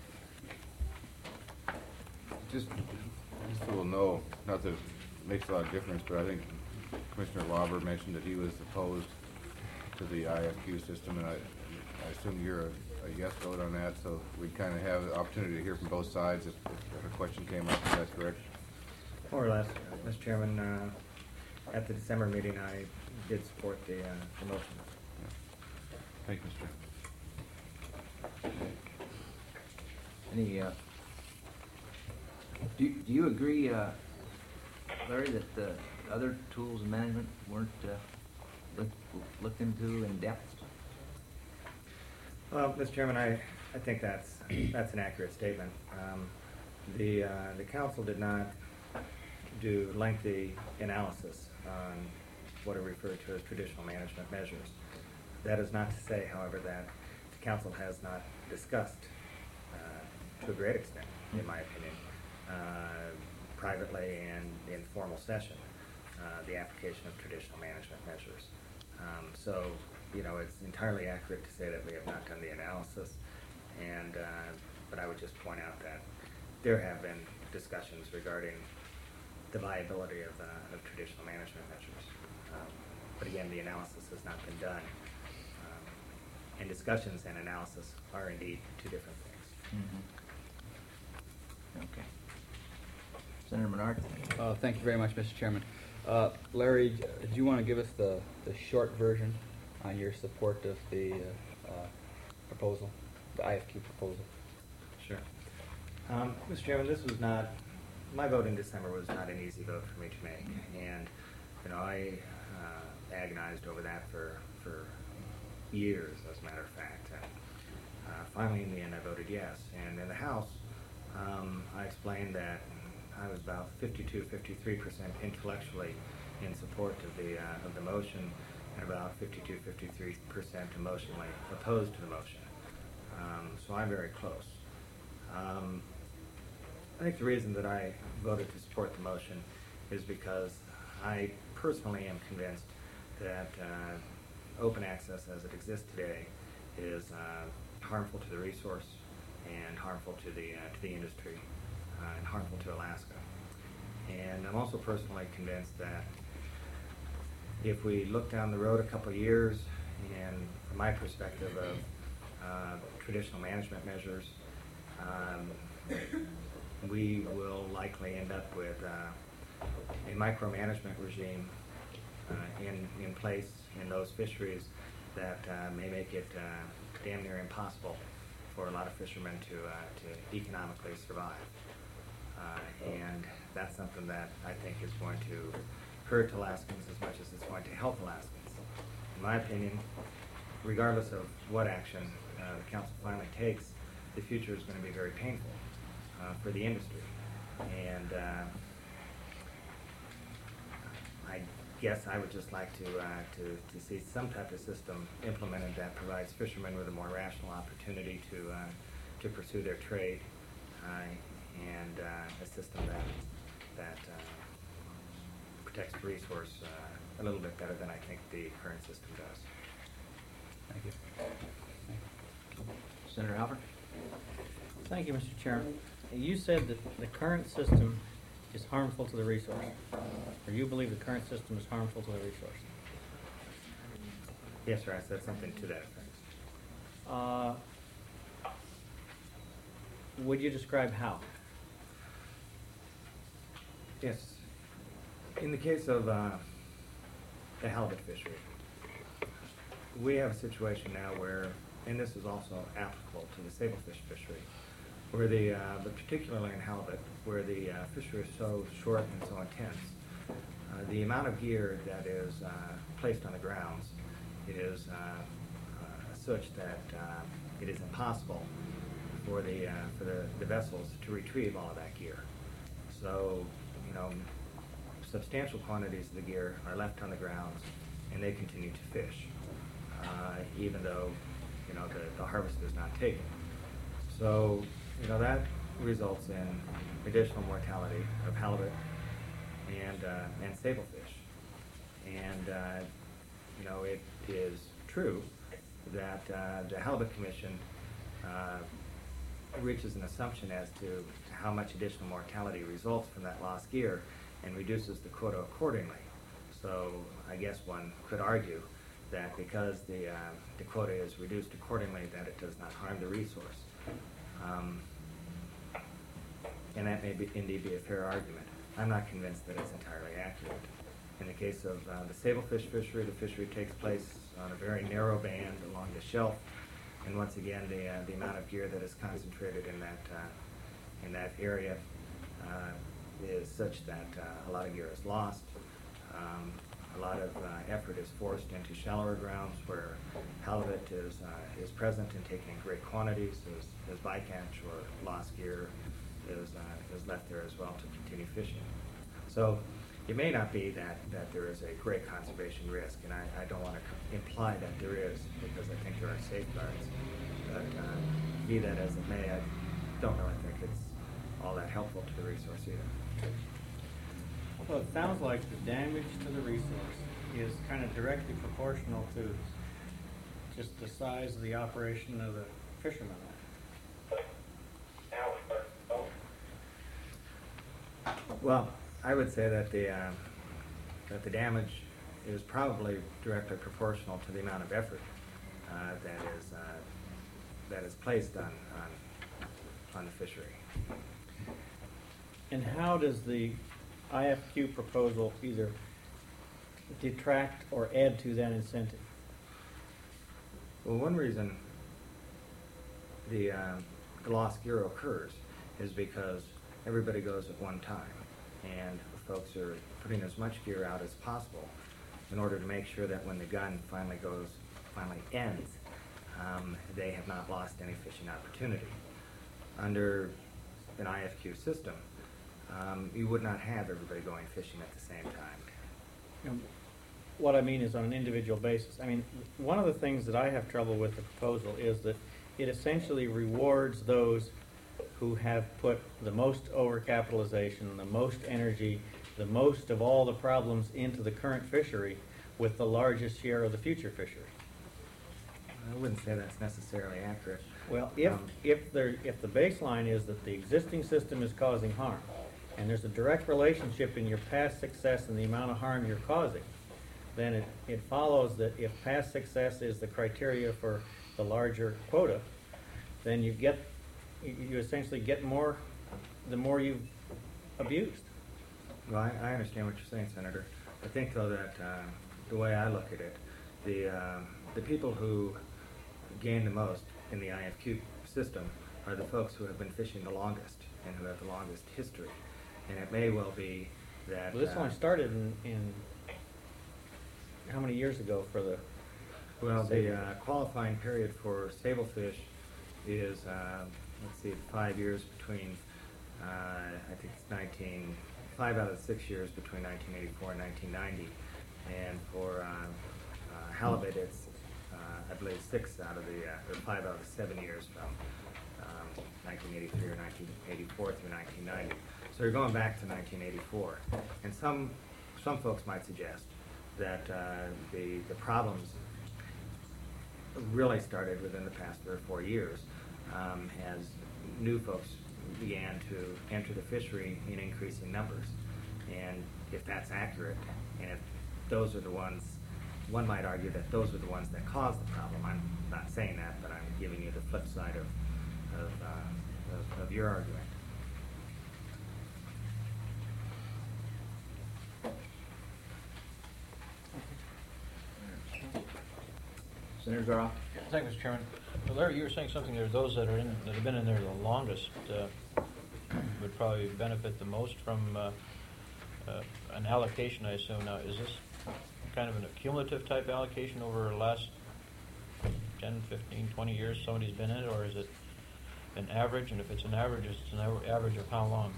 Just, just so we'll know, not that it makes a lot of difference, but I think Commissioner Lauber mentioned that he was opposed to the I F Q system, and I, I assume you're a, a yes vote on that, so we kind of have the opportunity to hear from both sides if, if a question came up, is that correct? More or less, Mister Chairman, uh, at the December meeting, I did support the, uh, the motion. Thank you, Mister Any, uh, do, you- do you agree, uh, Larry, that the other tools of management weren't, uh, looked, looked into in depth? Well, Mister Chairman, I, I think that's, that's an accurate statement. Um, the, uh, the council did not do lengthy analysis on what are referred to as traditional management measures. That is not to say, however, that the council has not discussed, uh, to a great extent, in my opinion, uh, privately and in formal session, uh, the application of traditional management measures. Um, so, you know, it's entirely accurate to say that we have not done the analysis, and uh, but I would just point out that there have been discussions regarding the viability of, uh, of traditional management measures. Um, but again, the analysis has not been done. Um, and discussions and analysis are indeed two different things. Mm-hmm. Okay. Senator Menard? Uh, thank you very much, Mister Chairman. Uh, Larry, d- do you want to give us the, the short version on your support of the uh, uh, proposal, the I F Q proposal? Sure. Um, Mister Chairman, this was not, my vote in December was not an easy vote for me to make. And, you know, I uh, agonized over that for, for years, as a matter of fact. And uh, finally, in the end, I voted yes. And in the House, um, I explained that I was about fifty-two, fifty-three percent intellectually in support of the, uh, of the motion, and about fifty-two, fifty-three percent emotionally opposed to the motion. Um, so I'm very close. Um, I think the reason that I voted to support the motion is because I personally am convinced that uh, open access as it exists today is uh, harmful to the resource and harmful to the, uh, to the industry uh, and harmful to Alaska. And I'm also personally convinced that if we look down the road a couple of years, and from my perspective of uh, traditional management measures, um, we will likely end up with uh, a micromanagement regime uh, in, in place in those fisheries that uh, may make it uh, damn near impossible for a lot of fishermen to, uh, to economically survive. Uh, and that's something that I think is going to hurt Alaskans as much as it's going to help Alaskans. In my opinion, regardless of what action uh, the council finally takes, the future is going to be very painful uh, for the industry. And uh, I guess I would just like to, uh, to, to see some type of system implemented that provides fishermen with a more rational opportunity to, uh, to pursue their trade, uh, and uh, a system that, that uh, protects the resource uh, a little bit better than I think the current system does. Thank you. Senator Alford? Thank you, Mister Chairman. You said that the current system is harmful to the resource, or you believe the current system is harmful to the resource. Yes, sir, I said something to that effect. Uh, would you describe how? Yes. In the case of uh, the halibut fishery, we have a situation now where, and this is also applicable to the sablefish fishery, where the, uh, but particularly in halibut, where the uh, fishery is so short and so intense, uh, the amount of gear that is uh, placed on the grounds is uh, uh, such that uh, it is impossible for the uh, for the, the vessels to retrieve all of that gear. So, you know, substantial quantities of the gear are left on the grounds, and they continue to fish, uh, even though, you know, the, the harvest is not taken. So, you know, that results in additional mortality of halibut and uh, and sablefish. And uh, you know, it is true that uh, the Halibut Commission uh, reaches an assumption as to how much additional mortality results from that lost gear and reduces the quota accordingly. So I guess one could argue that because the, uh, the quota is reduced accordingly, that it does not harm the resource. Um, and that may be, indeed be a fair argument. I'm not convinced that it's entirely accurate. In the case of uh, the sablefish fishery, the fishery takes place on a very narrow band along the shelf, and once again, the, uh, the amount of gear that is concentrated in that, uh, in that area uh, is such that uh, a lot of gear is lost. Um, a lot of uh, effort is forced into shallower grounds where halibut is, uh, is present and taken in great quantities, as, as bycatch or lost gear is, uh, is left there as well to continue fishing. So it may not be that, that there is a great conservation risk, and I, I don't want to imply that there is, because I think there are safeguards. But uh, be that as it may, I don't really think it's all that helpful to the resource either. Well, it sounds like the damage to the resource is kind of directly proportional to just the size of the operation of the fishermen. Well, I would say that the uh, that the damage is probably directly proportional to the amount of effort uh, that is uh, that is placed on, on on the fishery. And how does the I F Q proposal either detract or add to that incentive? Well, one reason the, uh, the lost gear occurs is because everybody goes at one time, and folks are putting as much gear out as possible in order to make sure that when the gun finally goes, finally ends, um, they have not lost any fishing opportunity. Under an I F Q system, um, you would not have everybody going fishing at the same time. You know, What I mean is on an individual basis. I mean, one of the things that I have trouble with the proposal is that it essentially rewards those who have put the most overcapitalization, the most energy, the most of all the problems into the current fishery with the largest share of the future fishery. I wouldn't say that's necessarily accurate. Well, if, Um, if there, if the baseline is that the existing system is causing harm, and there's a direct relationship in your past success and the amount of harm you're causing, then it, it follows that if past success is the criteria for the larger quota, then you get, you you essentially get more, the more you've abused. Well, I, I understand what you're saying, Senator. I think, though, that uh, the way I look at it, the uh, the people who gain the most in the I F Q system are the folks who have been fishing the longest and who have the longest history. And it may well be that. Well, this uh, one started in, in, how many years ago for the, Well, the uh, qualifying period for sablefish is, uh, let's see, five years between, uh, I think it's nineteen, five out of the six years between nineteen eighty-four and nineteen ninety. And for uh, uh, halibut, it's, uh, I believe, six out of the, uh, or five out of the seven years from um, nineteen eighty-three or nineteen eighty-four through nineteen ninety. So you're going back to nineteen eighty-four. And some, some folks might suggest that uh, the, the problems really started within the past three or four years um, as new folks began to enter the fishery in increasing numbers. And if that's accurate, and if those are the ones, one might argue that those are the ones that caused the problem. I'm not saying that, but I'm giving you the flip side of, of, uh, of, of your argument. Senator Zara? Thank you, Mister Chairman. Well, Larry, you were saying something there, those that are in, that have been in there the longest uh, would probably benefit the most from uh, uh, an allocation, I assume. Now, is this kind of an accumulative type allocation over the last ten, fifteen, twenty years somebody's been in it, or is it an average? And if it's an average, it's an aver- average of how long?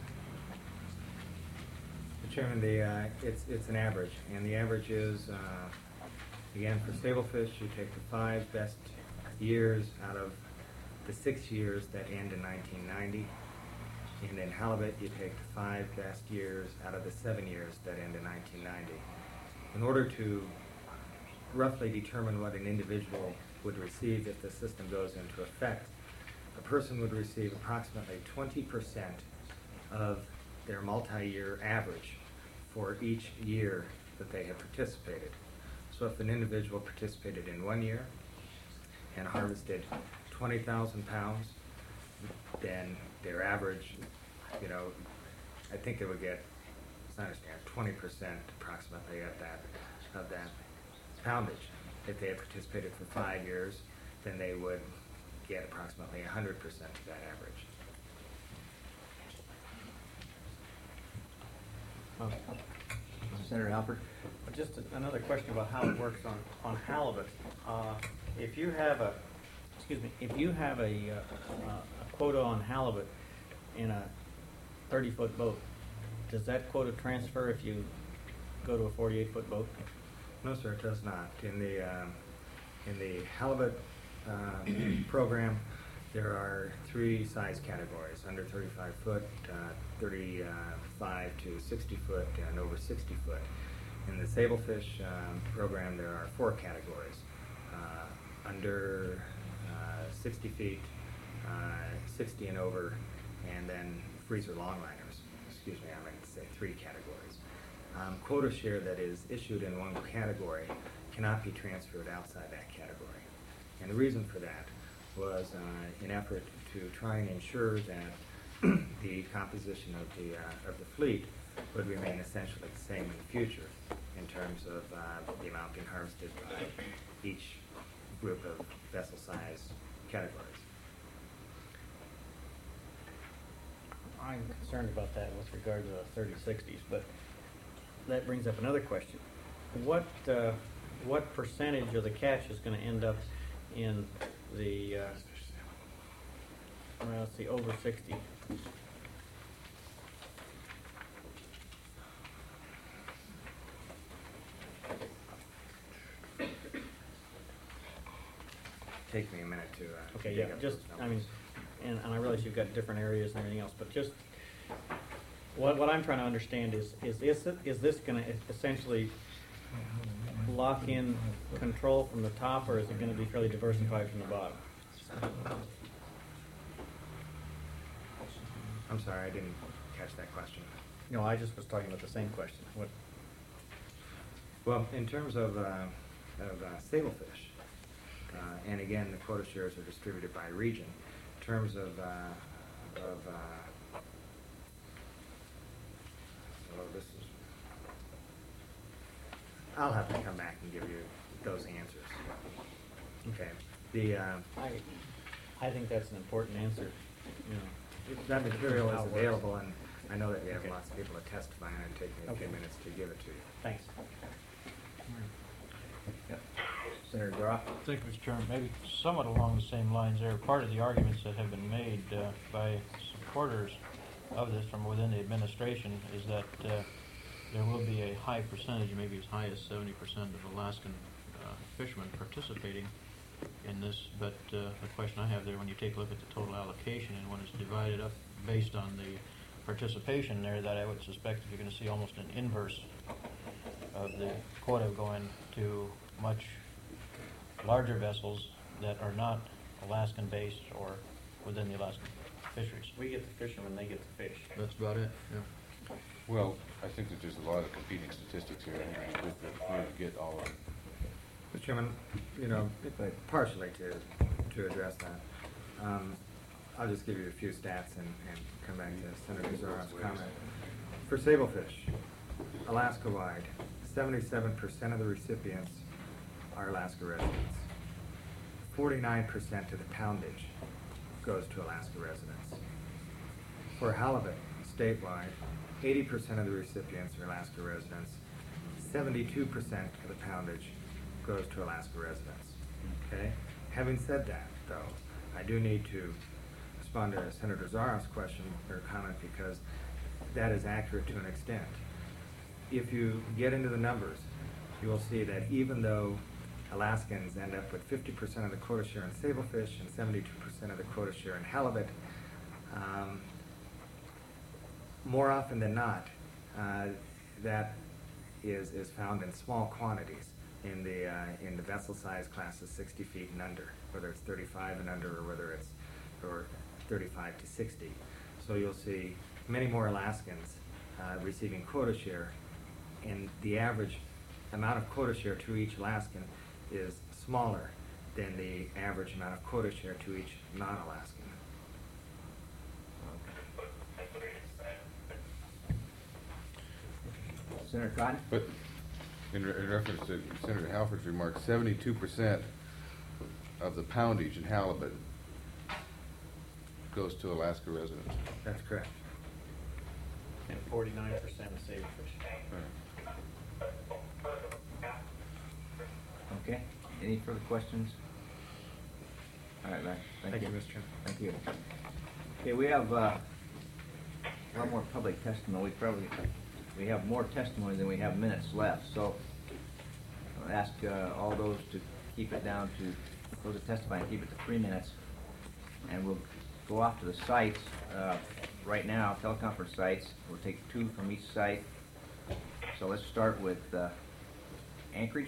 Mister Chairman, the, uh, it's, it's an average, and the average is, uh, again, for sablefish, you take the five best years out of the six years that end in nineteen ninety. And in halibut, you take the five best years out of the seven years that end in nineteen ninety. In order to roughly determine what an individual would receive if the system goes into effect, a person would receive approximately twenty percent of their multi-year average for each year that they have participated. So if an individual participated in one year and harvested twenty thousand pounds, then their average, you know, I think they would get, as I understand, twenty percent approximately of that, of that poundage. If they had participated for five years, then they would get approximately one hundred percent of that average. Senator Alford? Just a- another question about how it works on, on halibut. Uh, If you have a, excuse me, if you have a, uh, a quota on halibut in a thirty-foot boat, does that quota transfer if you go to a forty-eight foot boat? No, sir, it does not. In the, um, in the halibut uh, program, there are three size categories: under thirty-five foot, uh, thirty-five to sixty foot, and over sixty foot. In the sablefish um, program, there are four categories: uh, under uh, sixty feet, uh, sixty and over, and then freezer longliners. Excuse me, I meant to say three categories. Um, quota share that is issued in one category cannot be transferred outside that category. And the reason for that was uh, an effort to try and ensure that the composition of the, uh, of the fleet would remain essentially the same in the future in terms of uh, the amount being harvested by each group of vessel size categories. I'm concerned about that with regard to the thirty sixties, but that brings up another question. What, uh, what percentage of the catch is gonna end up in the, uh, well, let's see, over sixty take me a minute to, uh. Okay, dig yeah, up just, those I mean, numbers. and, and I realize you've got different areas and everything else, but just, what, what I'm trying to understand is, is this, is this gonna essentially lock in control from the top, or is it gonna be fairly diversified from the bottom? I'm sorry, I didn't catch that question. No, I just was talking about the same question. What, Well, in terms of, uh, of uh, sablefish, uh, and again, the quota shares are distributed by region. In terms of, uh, of, uh, so this is, I'll have to come back and give you those answers. Okay, the, uh, I, I think that's an important answer, you know. that material How is it works. available, and I know that we have Okay. lots of people that testify, and it'd take me a few Okay. minutes to give it to you. Thanks. Yep. Senator Dora? Thank you, Mister Chairman. Maybe somewhat along the same lines there, part of the arguments that have been made uh, by supporters of this from within the administration is that uh, there will be a high percentage, maybe as high as seventy percent of Alaskan uh, fishermen participating in this. But uh, the question I have there, when you take a look at the total allocation and when it's divided up based on the participation there, that I would suspect that you're going to see almost an inverse of the quota going to much larger vessels that are not Alaskan-based or within the Alaskan fisheries. We get the fishermen, they get the fish. That's about it, yeah. Well, I think that there's a lot of competing statistics here. I think it's good that we get all of them. Mister Chairman, you know, partially to, to address that, um, I'll just give you a few stats and, and come back to Senator Zaroff's comment. For sablefish, Alaska-wide, seventy-seven percent of the recipients are Alaska residents. forty-nine percent of the poundage goes to Alaska residents. For halibut, statewide, eighty percent of the recipients are Alaska residents. seventy-two percent of the poundage goes to Alaska residents. Okay? Having said that, though, I do need to respond to Senator Zaroff's question or comment because that is accurate to an extent. If you get into the numbers, you will see that even though Alaskans end up with fifty percent of the quota share in sablefish and seventy-two percent of the quota share in halibut, um, more often than not, uh, that is, is found in small quantities in the, uh, in the vessel size classes sixty feet and under, whether it's thirty-five and under or whether it's or thirty-five to sixty. So you'll see many more Alaskans uh, receiving quota share, and the average amount of quota share to each Alaskan is smaller than the average amount of quota share to each non-Alaskan. Senator Cotton? But in, re- in reference to Senator Halford's remarks, seventy-two percent of the poundage in halibut goes to Alaska residents. That's correct. And forty-nine percent of sablefish. Okay, any further questions? All right, Larry, thank you. Thank you, Mister Chairman. Thank you. Okay, we have, uh, a lot more public testimony. We probably, we have more testimony than we have minutes left, so I'll ask, uh, all those to keep it down to, those that testify, and keep it to three minutes. And we'll go off to the sites, uh, right now, teleconference sites. We'll take two from each site. So let's start with, uh, Anchorage.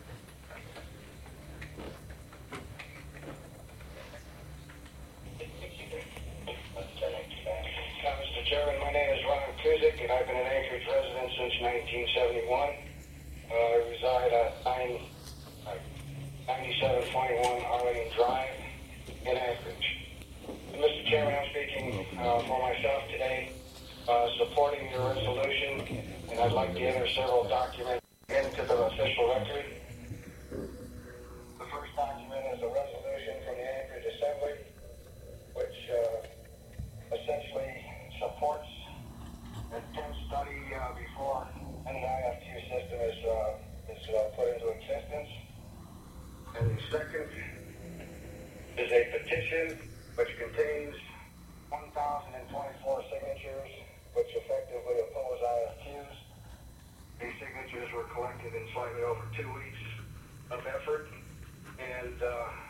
Uh, Mister Chairman, my name is Ron Kuzik, and I've been an Anchorage resident since nineteen seventy-one. Uh, I reside at nine, uh, ninety-seven twenty-one Arlington Drive in Anchorage. And Mister Chairman, I'm speaking uh, for myself today, uh, supporting your resolution, and I'd like to enter several documents into the official record. The first document is a resolution from the Anchorage Assembly, which uh, essentially supports an intense study uh, before any I F Q system is, uh, is uh, put into existence. And the second is a petition which contains one thousand twenty-four signatures which effectively oppose I F Qs. These signatures were collected in slightly over two weeks of effort, and uh, most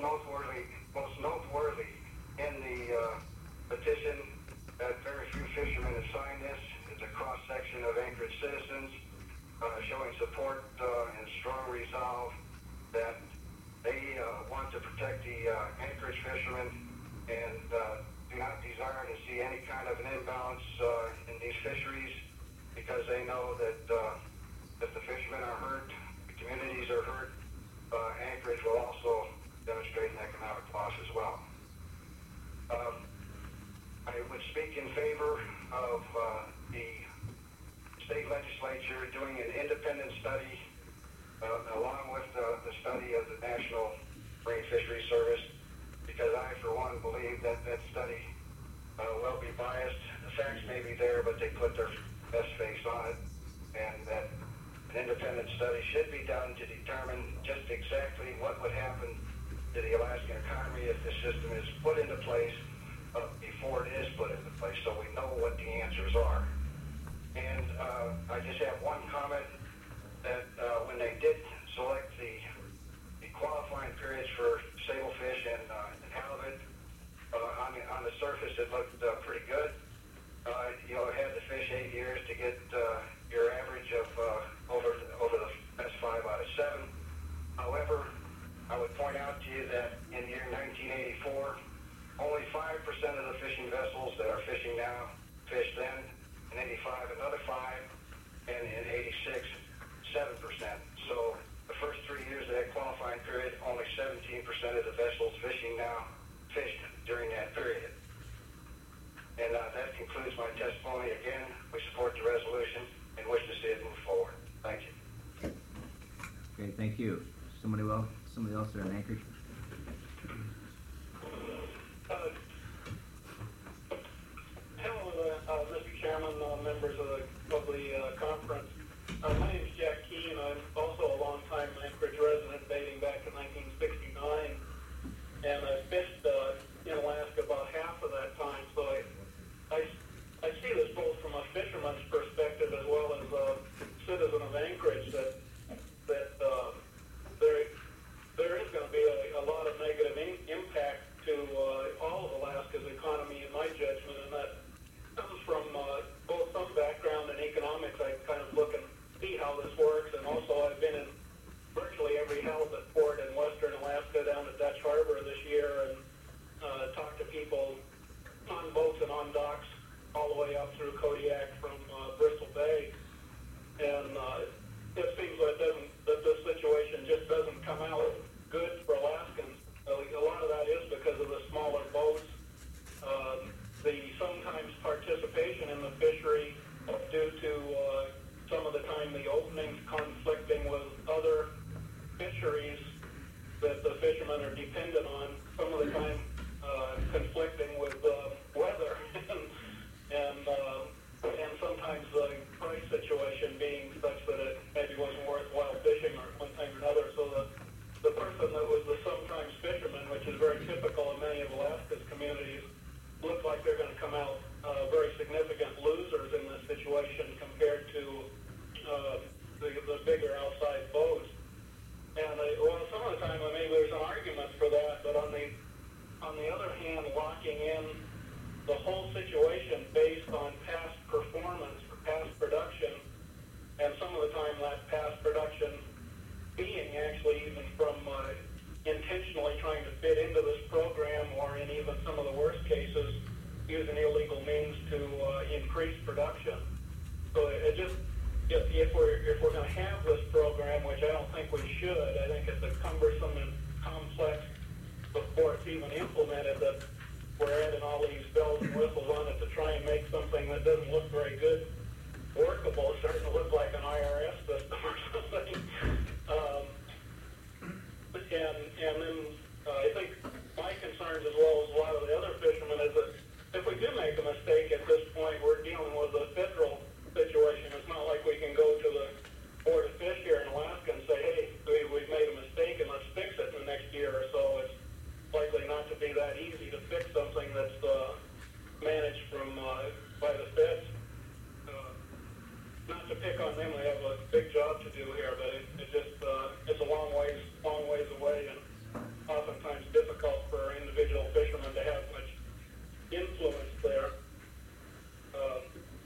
noteworthy, most noteworthy in the uh, petition that very few fishermen have signed this is a cross-section of Anchorage citizens uh, showing support uh, and strong resolve that they uh, want to protect the uh, Anchorage fishermen and uh, do not desire to see any kind of an imbalance uh, in these fisheries, because they know that uh, if the fishermen are hurt, the communities are hurt, uh, Anchorage will also demonstrate an economic loss as well. Um, I would speak in favor of uh, the state legislature doing an independent study uh, along with uh, the study of the National Marine Fisheries Service, because I, for one, believe that that study uh, will be biased. The facts may be there, but they put their best face on it, and that an independent study should be done to determine just exactly what would happen to the Alaskan economy if this system is put into place uh, before it is put into place, so we know what the answers are. And uh, I just have one comment, that uh, when they did select the, the qualifying periods for sablefish and, uh, and halibut, uh, on, the, on the surface it looked uh, pretty good. Uh, you know, had to fish eight years to get uh, your average of uh, over over the best five out of seven. However, I would point out to you that in the year nineteen eighty-four, only five percent of the fishing vessels that are fishing now fished then. In eighty-five, another five, and in eighty-six, seven percent. So the first three years of that qualifying period, only seventeen percent of the vessels fishing now fished during that period. And uh, that concludes my testimony. Again, we support the resolution and wish to see it move forward. Thank you. Okay, thank you. Somebody else, somebody else there in Anchorage? Uh, hello, uh, uh, Mister Chairman, uh, members of the, of the uh, conference. Uh, my name is Jack Keane. I'm also a longtime Anchorage resident dating back to nineteen sixty-nine. And I fished uh, in Alaska about half of that time, so I, I, I see this both from a fisherman's perspective as well as a citizen of Anchorage, that that uh, there there is going to be a, a lot of negative in, impact to uh, all of Alaska's economy, in my judgment, and that comes from uh, both some background in economics. I kind of look and see how this works, and also I've been in virtually every halibut port in western Alaska, down at Dutch Harbor this year, and uh, talked to people on boats and on docks all the way up through Kodiak from uh, Bristol Bay. And uh, it seems that, doesn't, that this situation just doesn't come out good for Alaskans. Uh, a lot of that is because of the smaller boats, uh, the sometimes participation in the fishery due to uh, some of the time the openings conflicting with other fisheries that the fishermen are dependent on, some of the time uh, conflicting with uh, weather and and, uh, and sometimes the price situation being such that it maybe wasn't worthwhile fishing or one time or another. So the, the person that was the sometimes fisherman, which is very typical of many of Alaska's communities, look like they're going to come out uh, very significant losers in this situation compared to uh, the, the bigger outside boats. And uh, well, some of the time, I mean, there's an argument for that, but on the on the other hand, locking in the whole situation based on past performance or past production, and some of the time that past production being actually even from uh, intentionally trying to fit into this program, or in even some of the worst cases, using illegal means to uh, increase production. So it just, if, if we're if we're going to have this program, which I don't think we should, I think it's a cumbersome and complex before it's even implemented, that we're adding all these bells and whistles on it to try and make something that doesn't look very good workable. It's starting to look like an I R S system or something. Um, and and then uh, I think my concerns, as well as a lot of the other fishermen, is that if we do make a mistake at this point, we're dealing with a federal situation. It's not like we can go to the Board of Fish here in Alaska and say, hey, we, we've made a mistake and let's fix it in the next year or so. It's likely not to be that easy to fix something that's uh, managed from uh, by the feds. Uh, not to pick on them, we have a big job to do here, but it, it just uh, it's a long ways, long ways away, and oftentimes difficult individual fishermen to have much influence there. Uh,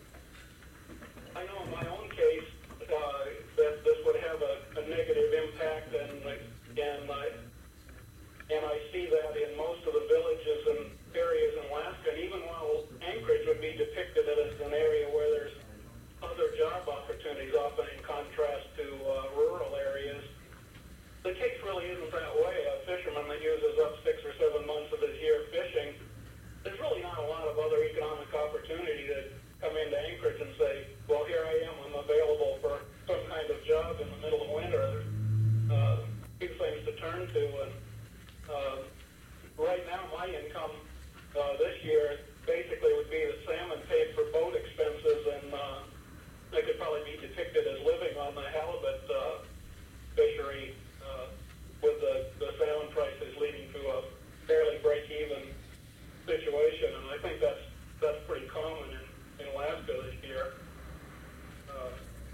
I know in my own case uh, that this would have a, a negative impact, and and I and I see that in most of the villages and areas in Alaska. And even while Anchorage would be depicted as an area where there's other job opportunities, often in contrast to uh, rural areas, the case really isn't that way. A fisherman that uses up six or seven months of his year fishing, there's really not a lot of other economic opportunity to come into Anchorage and say, well, here I am, I'm available for some kind of job in the middle of winter. There's uh, few things to turn to. And uh, right now, my income uh, this year basically would be the salmon paid for boat expenses, and uh, they could probably be depicted as living on the halibut uh, fishery uh, with the, the salmon prices leading to a fairly break-even situation. And I think that's that's pretty common in, in Alaska this year. Uh,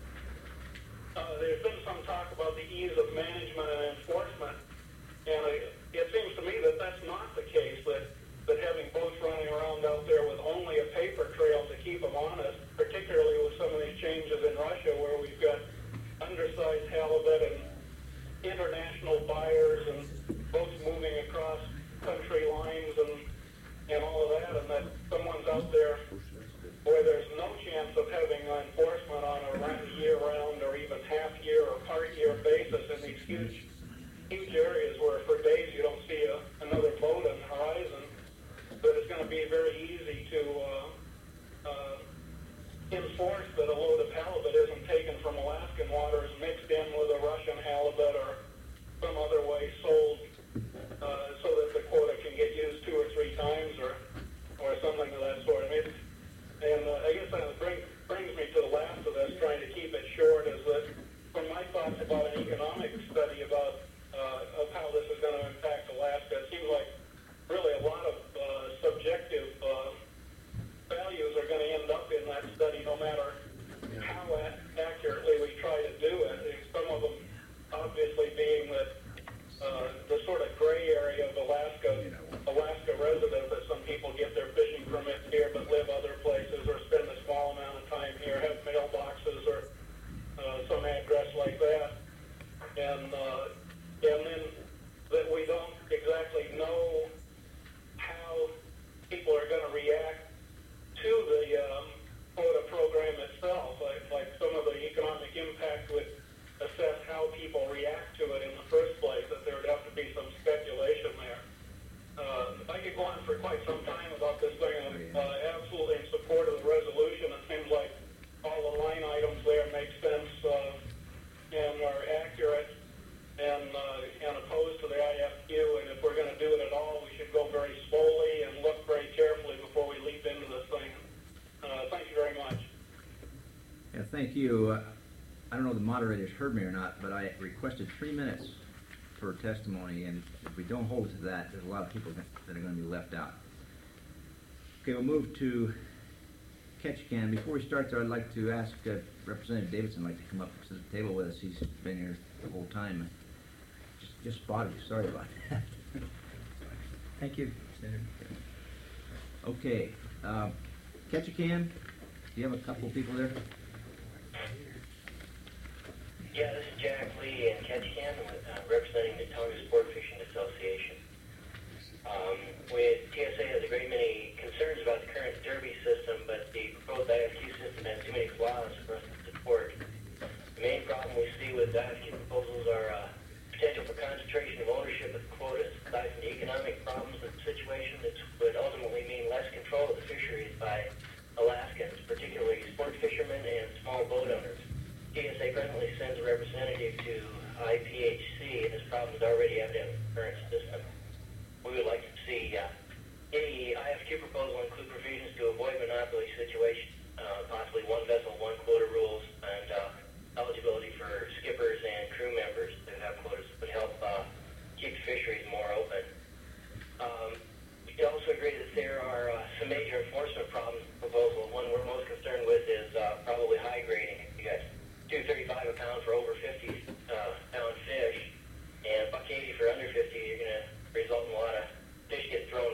uh, there's been some talk about the ease of management and enforcement, and I, it seems to me that that's not the case, that, that having boats running around out there with only a paper trail to keep them honest, particularly with some of these changes in Russia where we've got undersized halibut and international buyers and boats moving across country lines and and all of that, and that someone's out there where there's no chance of having enforcement on a year-round or even half-year or part-year basis in these huge, huge areas where for days you don't see a, another boat on the horizon, that it's going to be very easy to uh, uh, enforce that a load of halibut isn't taken from Alaskan waters, mixed in with a Russian halibut or some other way sold uh, so that the quota can get used two or three times or or something of that sort. I mean, and uh, I guess that bring, brings me to the last of this, trying to keep it short, is that from my thoughts about an economic study about uh, of how this is going to impact Alaska, it seems like really a lot of uh, subjective uh, values are going to end up in that study, no matter how a- accurately we try to do it. Some of them obviously being that uh, the sort of gray area of Alaska, Alaska resident, that some people get their fishing permits here but live other places or spend a small amount of time here, have mailboxes or uh, some address like that. And, uh, and then that we don't exactly know how people are going to react to the um, quota program itself. Like, like some of the economic impact would assess how people react to it in the first place, that there would have to be some speculation there. Uh, I could go on for quite some time about this thing. I'm uh, absolutely in support of the resolution. It seems like all the line items there make sense uh, and are accurate and, uh, and opposed to the I F Q. And if we're going to do it at all, we should go very slowly and look very carefully before we leap into this thing. Uh, thank you very much. Yeah, thank you. Uh, I don't know if the moderators heard me or not, but I requested three minutes for testimony, and if we don't hold to that, there's a lot of people that that are going to be left out. Okay, we'll move to Ketchikan. Before we start, though, I'd like to ask uh, Representative Davidson like to come up to the table with us. He's been here the whole time. Just, just spotted you. Sorry about that. Thank you, Senator. Okay, uh, Ketchikan, do you have a couple of people there? Yeah, this is Jack Lee in Ketchikan, uh, representing the Tonga Sport Fishing Association. Um, with T S A has a great many concerns about the current derby system, but the proposed I F Q system has too many flaws for us to support. The main problem we see with I F Q proposals are uh, potential for concentration of ownership of quotas. Aside from the economic problems of the situation, this would ultimately mean less control of the fisheries by Alaskans, particularly sport fishermen and small boat owners. T S A presently sends a representative to I P H C, and this problem is already evident in the current system. We would like to see uh, any I F Q proposal include provisions to avoid monopoly situation, uh, possibly one vessel, one quota rules, and uh, eligibility for skippers and crew members to have quotas would help uh, keep fisheries more open. Um, we also agree that there are uh, some major enforcement problems in the proposal. One we're most concerned with is uh, probably high grading. You got two thirty-five a pound for over fifty uh, pound fish, and buck eighty for under fifty. You're going to result in a lot of fish getting thrown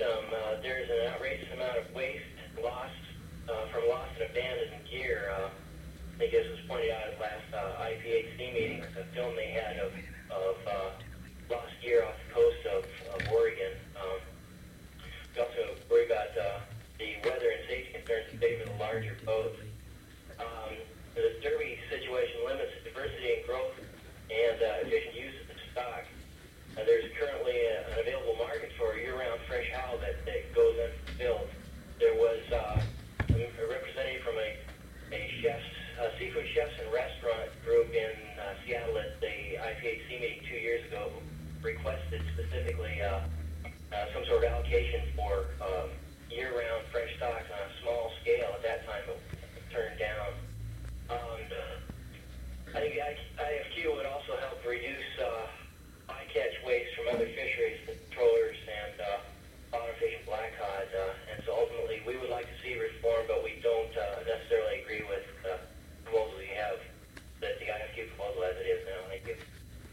system, uh, there's an outrageous amount of waste lost uh, from lost and abandoned gear. Uh, I think as was pointed out at last uh, I P H C meeting, the film they had of, of uh, lost gear off the coast of, of Oregon. Um, we also worry about uh, the weather and safety concerns that favor the larger boats. Um, the Derby situation limits diversity and growth and uh, efficient use of the stock. Uh, there's currently a, an available market for year-round fresh halibut that goes unfulfilled. There was uh, a representative from a, a chef's, uh, seafood chefs and restaurant group in uh, Seattle at the I P H C meeting two years ago who requested specifically uh, uh, some sort of allocation for um, year-round fresh stocks on a small scale. At that time, it was turned down. Um, I think I F Q would also help reduce uh, bycatch waste from other fisheries, trollers and uh, bottom fish and black cod. Uh, and so ultimately, we would like to see reform, but we don't uh, necessarily agree with the proposal you have, that the I F Q proposal as it is now. Thank you.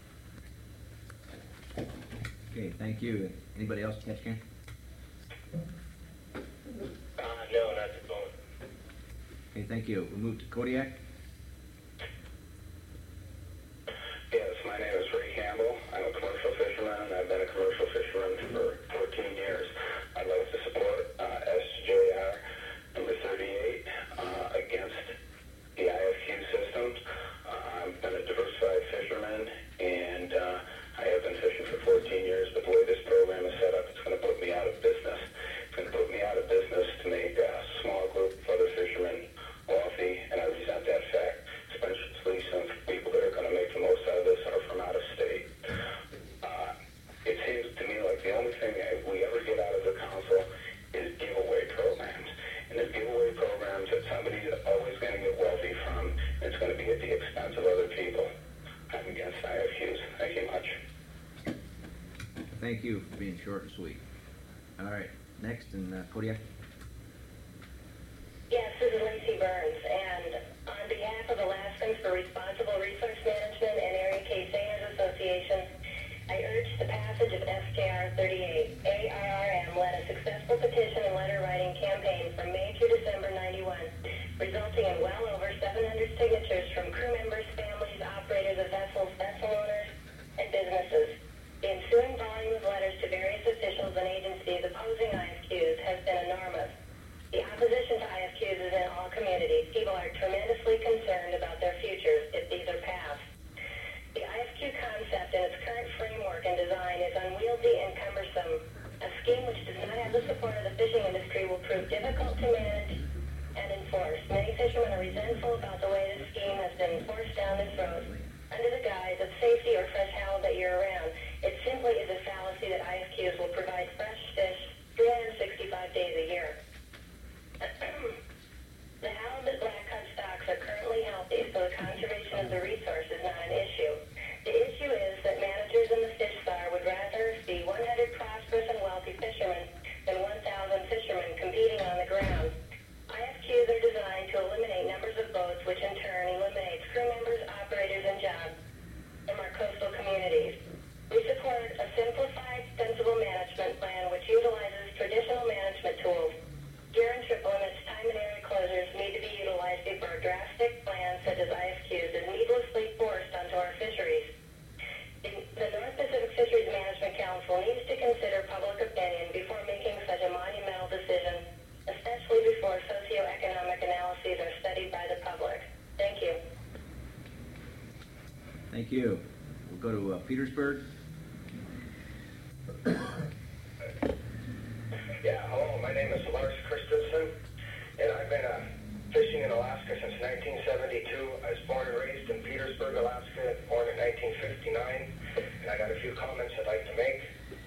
Okay, thank you. Anybody else catch can? Uh, no, not at the moment. Okay, thank you. We'll move to Kodiak. Yes, my name is Ray Campbell. I'm a commercial fisherman, and I've been a commercial fisherman for fourteen years. I'd like to support uh, S J R number thirty-eight uh, against the I F Q systems. Uh, I've been a diversified fisherman, and uh, I have been fishing for fourteen years, but the way this program is set up, it's going to put me out of business. It's going to put me out of business to make a small group of other fishermen wealthy, and I resent that fact, especially since people that are going to make the most out of this are from out of state. Uh, it seems to me like the only thing that we ever get out of the council is giveaway programs. And there's giveaway programs that somebody's always going to get wealthy from, and it's going to be at the expense of other people. I'm against I F Qs. Thank you much. Thank you for being short and sweet. All right, next in uh, Kodiak. Yes, this is Lacey Burns, and on behalf of Alaskans for Responsible Resource Management and Area Cay Singers Association, I urge the passage of S J R thirty-eight. A R R M led a successful petition and letter writing campaign from May through December ninety-one, resulting in well over seven hundred signatures from crew members, families, operators of vessels, vessel owners, and businesses. The ensuing volume of letters to various officials and agencies opposing I F Qs has been enormous. The opposition to I F Qs is in all communities. People are tremendously concerned about their futures if these are passed. The I F Q concept in its current framework and design is unwieldy and cumbersome. A scheme which does not have the support of the fishing industry will prove difficult to manage and enforce. Many fishermen are resentful about the way this scheme has been forced down this road under the guise of safety or fresh halibut year-round. It simply is a fallacy that I F Qs will provide fresh fish three hundred sixty-five days a year. The halibut black cod stocks are currently healthy, so the conservation of the resource is not an issue. The issue is that managers in the fish S A R would rather see one hundred prosperous and wealthy fishermen than one thousand fishermen competing on the ground. I F Qs are designed to eliminate numbers of boats, which in turn eliminates crew members, operators, and jobs from our coastal communities. We support a simplified, sensible management plan which utilizes traditional management tools. Gear and trip limits, time and area closures need to be utilized before drastic plans such as I F Qs is needlessly forced onto our fisheries. The North Pacific Fisheries Management Council needs to consider public opinion before making such a monumental decision, especially before socioeconomic analyses are studied by the public. Thank you. Thank you. We'll go to uh, Petersburg. Yeah, hello, my name is Lars Christensen, and I've been uh, fishing in Alaska since nineteen seventy-two. I was born and raised in Petersburg, Alaska, born in nineteen fifty-nine, and I got a few comments I'd like to make.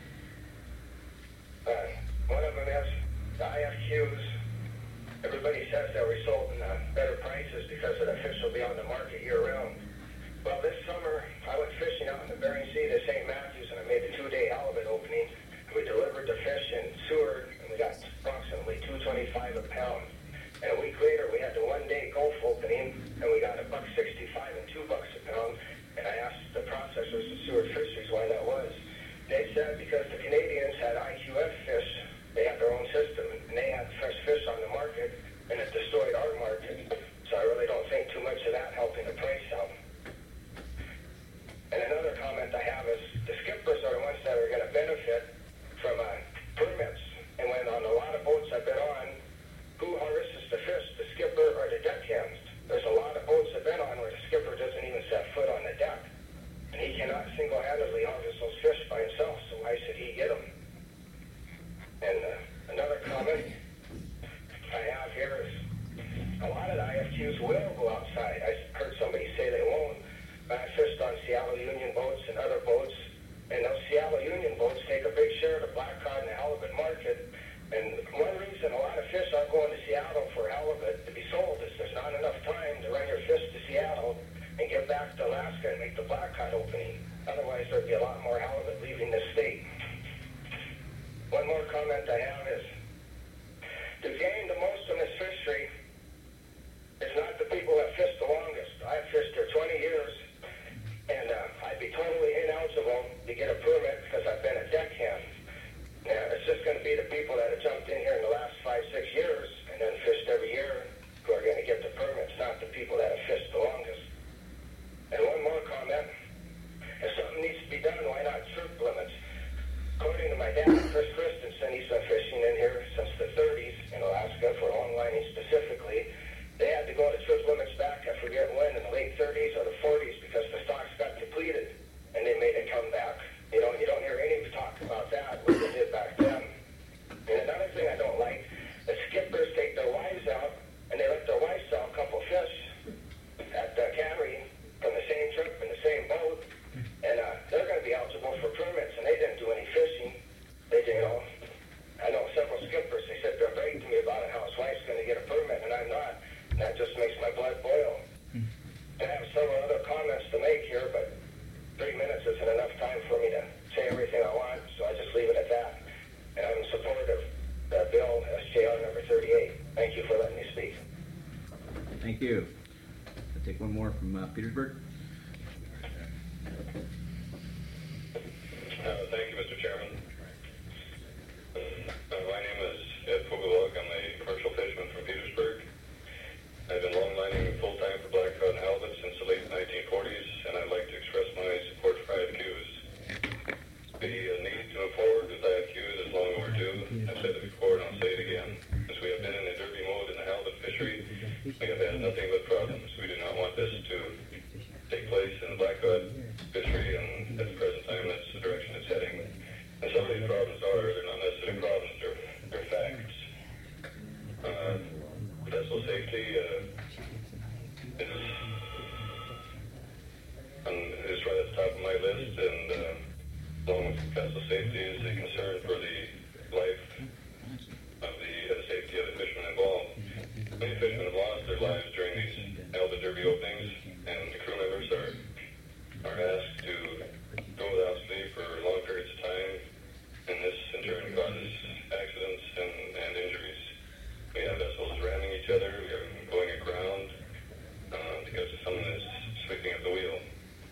Uh, one of them is the I F Qs. Everybody says they'll result in uh, better prices because of the fish will be on the market year-round. Well, this summer, I went fishing out in the Bering Sea to Saint Matthews, and I made the two-day halibut opening. We delivered the fish in Seward, and we got approximately two twenty-five a pound. And a week later, we had the one-day Gulf opening, and we got a buck sixty-five and two bucks a pound. And I asked the processors of Seward Fisheries why that was. They said because the Canadians had I Q F fish, they Qs will go outside. I heard somebody say they won't. But I fished on Seattle Union boats and other boats, and those Seattle Union boats take a big share of the black cod and the halibut market. And one reason a lot of fish aren't going to Seattle for halibut to be sold is there's not enough time to run your fish to Seattle and get back to Alaska and make the black cod opening. Otherwise, there'd be a lot more halibut leaving this state. One more comment I have is, to gain the most in this fishery is not the people that fish the longest. I've fished for twenty years, and uh, I'd be totally ineligible to get a permit because I've been a deckhand. Yeah, it's just going to be the people that have jumped in here in the last five, six years and then fished every year who are going to get the permits, not the people that have fished the longest. And one more comment. If something needs to be done, why not troop limits? According to my dad, Chris Christensen, he's been fishing in here since the thirties in Alaska for long lining specifically. They had to go to troop limits back, I forget when, in the late thirties or the forties because the stocks got depleted and they made it come back. You know, you don't hear any talk about that, what they did back then. And another thing I don't like, the skippers take their wives out and they let their wives sell a couple fish at the cannery from the same trip in the same boat. And uh, they're going to be eligible for permits, and they didn't do any fishing. They, you know, I know several skippers, they sit there bragging to me about it, how his wife's going to get a permit, and I'm not. And that just makes my blood boil. I have several other comments to make here, but three minutes isn't enough time for me to say everything I want, so I just leave it at that. And I'm in support of the bill, S J R number thirty-eight. Thank you for letting me speak. Thank you. I'll take one more from uh, Petersburg. Uh, thank you, Mister Chairman. Uh, my name is Ed Fogelog. I'm a commercial fisherman from Petersburg. I've been long-lining full-time for black cod and halibut since the late nineteen forties, and I'd like to express my support for I F Qs. The uh, need to move forward with I F Qs is long overdue. I've said it before, and I'll say it again. As we have been in a derby mode in the halibut fishery, we have had nothing but problems. We do not want this to take place in the black cod fishery, and at the present time, that's the direction it's heading. And some of these problems are, they're not necessarily problems, they're, they're facts. Uh, vessel safety uh, is, um, is right at the top of my list, and uh, along with vessel safety is a concern for the life of the uh, safety of the fishermen involved. Many fishermen have lost their lives during these halibut derby openings, and the crew members are are asked to go without sleep for long periods of time, and this in turn causes accidents and, and injuries. We have vessels ramming each other, we have them going aground uh, because of someone is sweeping at the wheel.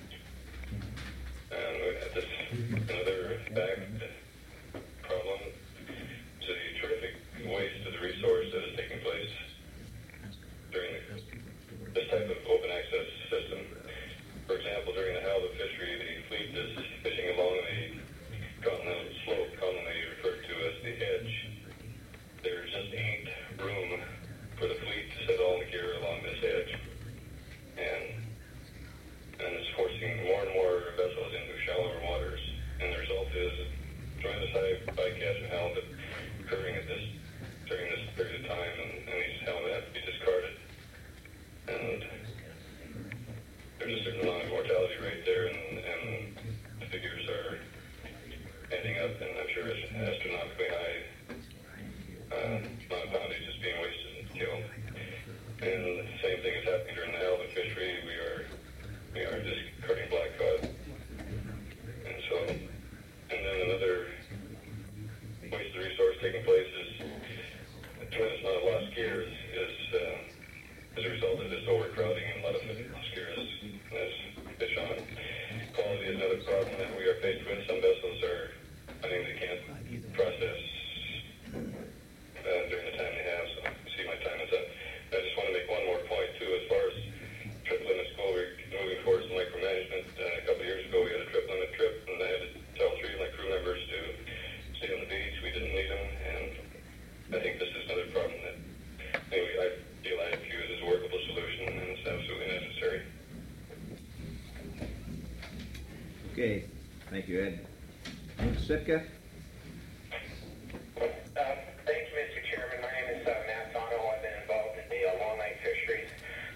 And we have this another back problem is the terrific waste of the resource that is taking place during the, this type of open access system. For example, during the halibut fishery, the fleet is fishing along the continental slope, commonly referred to as the edge. There just ain't room for the fleet to set all the gear along this edge. And and it's forcing more and more vessels into shallower waters. And the result is a tremendous high bycatch of halibut occurring at this during this period of time, and, and these halibut have to be discarded. And there's a certain amount of mortality rate there, and, and the figures are ending up, and I'm sure it's astronomically high. Uh, amount of poundage is being wasted and killed. And the same thing is happening during the halibut fishery. We are we are discarding black cod. And so, and then another waste of resource taking place is a tremendous amount of lost gear is, is uh, as a result of this overcrowding, and a lot of skiers as fish on. Quality is another problem that we are faced with. Some vessels are finding they can't process uh, during the time they have, so I see my time is up. I just want to make one more point too, as far as trip limits go. We're moving towards micromanagement. Uh, a couple of years ago we had a trip limit trip, and I had to tell three of my crew members to stay on the beach. We didn't need them, and I think this is another problem that anyway, I feel I F Q is a workable solution, and it's absolutely necessary. Okay, thank you, Ed. Sitka? Uh, thank you, Mister Chairman. My name is uh, Matt Dono. I've been involved in the uh, longline fisheries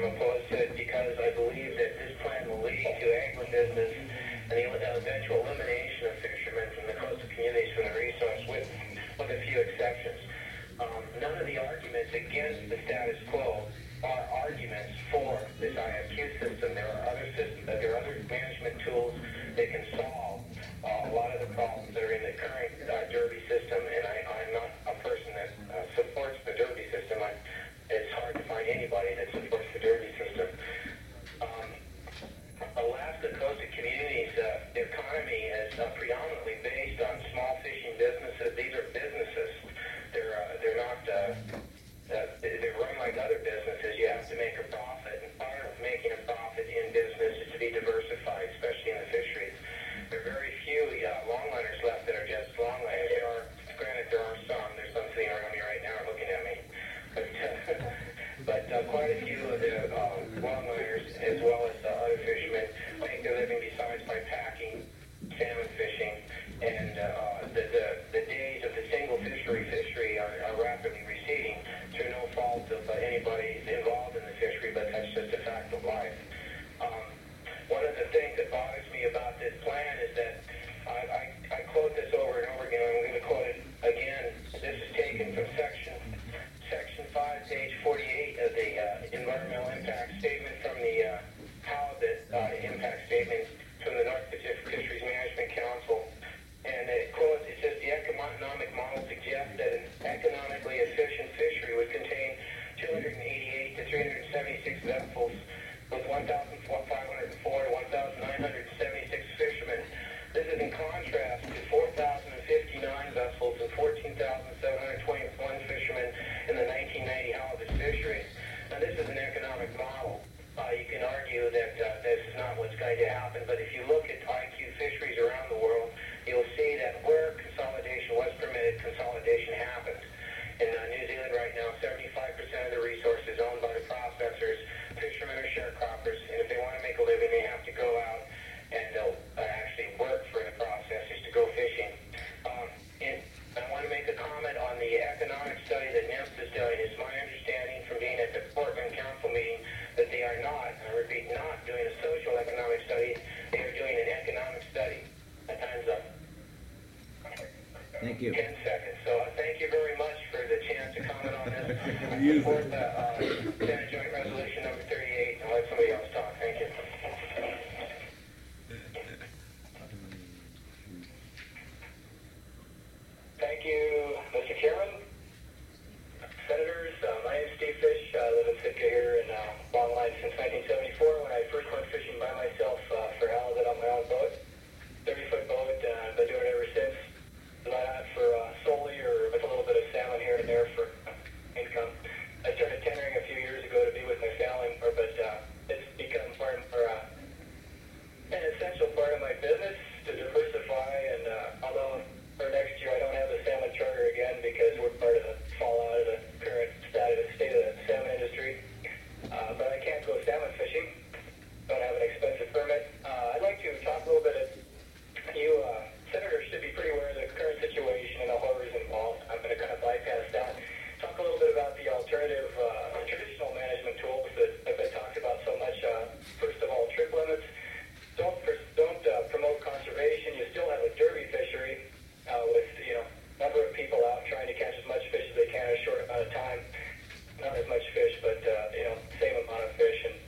opposed to it because I believe that this plan will lead to agribusiness and the eventual elimination of fishermen from the coastal communities from the resource, with, with a few exceptions. Um, none of the arguments against the status quo are arguments for this I F Q system. There are other systems, there are other management tools that can solve uh, a lot of the problems that are in the current uh, Derby system, and I, I'm not a person that uh, supports the Derby system. I, it's hard to find anybody that supports the Derby system. Um, Alaska coastal communities, uh, the economy is uh, predominantly based on small fishing businesses. These are businesses. They're uh, they're not uh, uh, they're run like other businesses. You have to make a profit, and part of making a profit in business is to be diversified, especially in the fisheries. There are very few uh, longliners left that are just longliners. There are, granted, there are some. There's some sitting around me right now looking at me, but. Uh, But uh, quite a few of the uh, longliners, as well as uh, other fishermen, make their living besides by packing, salmon fishing, and uh, the, the the days of the single fishery fishery are, are rapidly receding through no fault of uh, anybody involved in the fishery, but that's just a fact of life. Um, one of the things that bothers me about this plan is that I, I, I quote this over and over again. I'm going to quote it again. This is taken from section. Section five, page forty-eight of the uh, Environmental Impact Statement from the uh, Halibut uh, Impact Statement from the North Pacific Fisheries Management Council. And it quotes, it says, the economic model suggests that an economically efficient fishery would contain two hundred eighty-eight to three hundred seventy-six vessels with one thousand five hundred four to one thousand nine hundred seventy-six fishermen. This is in contrast to four thousand fifty-nine vessels and fourteen thousand seven hundred twenty-one fishermen in the nineteen ninety halibut fisheries. Now, this is an economic model. Uh, you can argue that uh, this is not what's going to happen, but if you look at I Q fisheries around the world, you'll see that where consolidation was permitted, consolidation happened. In uh, New Zealand right now, seventy-five percent of the resource is owned by the processors. Fishermen are sharecroppers, and if they want to make a living, they have to go out and they'll uh, actually work for the processors to go fishing. Um, and I want to make a comment on the economic study that NEMS is doing. It's my understanding from being at the Portland Council meeting that they are not, and I repeat, not doing a social economic study. They are doing an economic study. My time's up. Thank you. Ten seconds. So uh, thank you very much for the chance to comment on this. I support the uh, Senate Joint Resolution number thirty-eight, and I'll let somebody else talk. Thank you. Thank you, Mister Chairman. Senators, uh, my name is Steve Fish. I live in Sitka here in uh, Long Line since nineteen seventy-four when I first went fishing by myself uh, for halibut on my own boat. thirty-foot boat, and uh, I've been doing it ever since. Not for uh, solely or with a little bit of salmon here and there for uh, income. I started tendering a few years ago to be with my family, or, but uh, it's become part of, or, uh, an essential part of my business to diversify. And uh, although for next year I don't have the salmon charter again because we're part of the fallout of the current status, state of the salmon industry, uh, but I can't go salmon fishing. Don't have an expensive permit. Uh, I'd like to talk a little bit. Of, you uh, senators should be pretty aware of the current situation and the horrors involved. I'm going to kind of bypass that. Talk a little bit about the alternative, uh, traditional management tools that have been talked about so much. Uh, first of all, trip limits. Don't don't uh, promote conservation. You still have a derby fishery uh, with you know number of people out trying to catch as much fish as they can in a short amount of time. Not as much fish, but uh, you know same amount of fish, and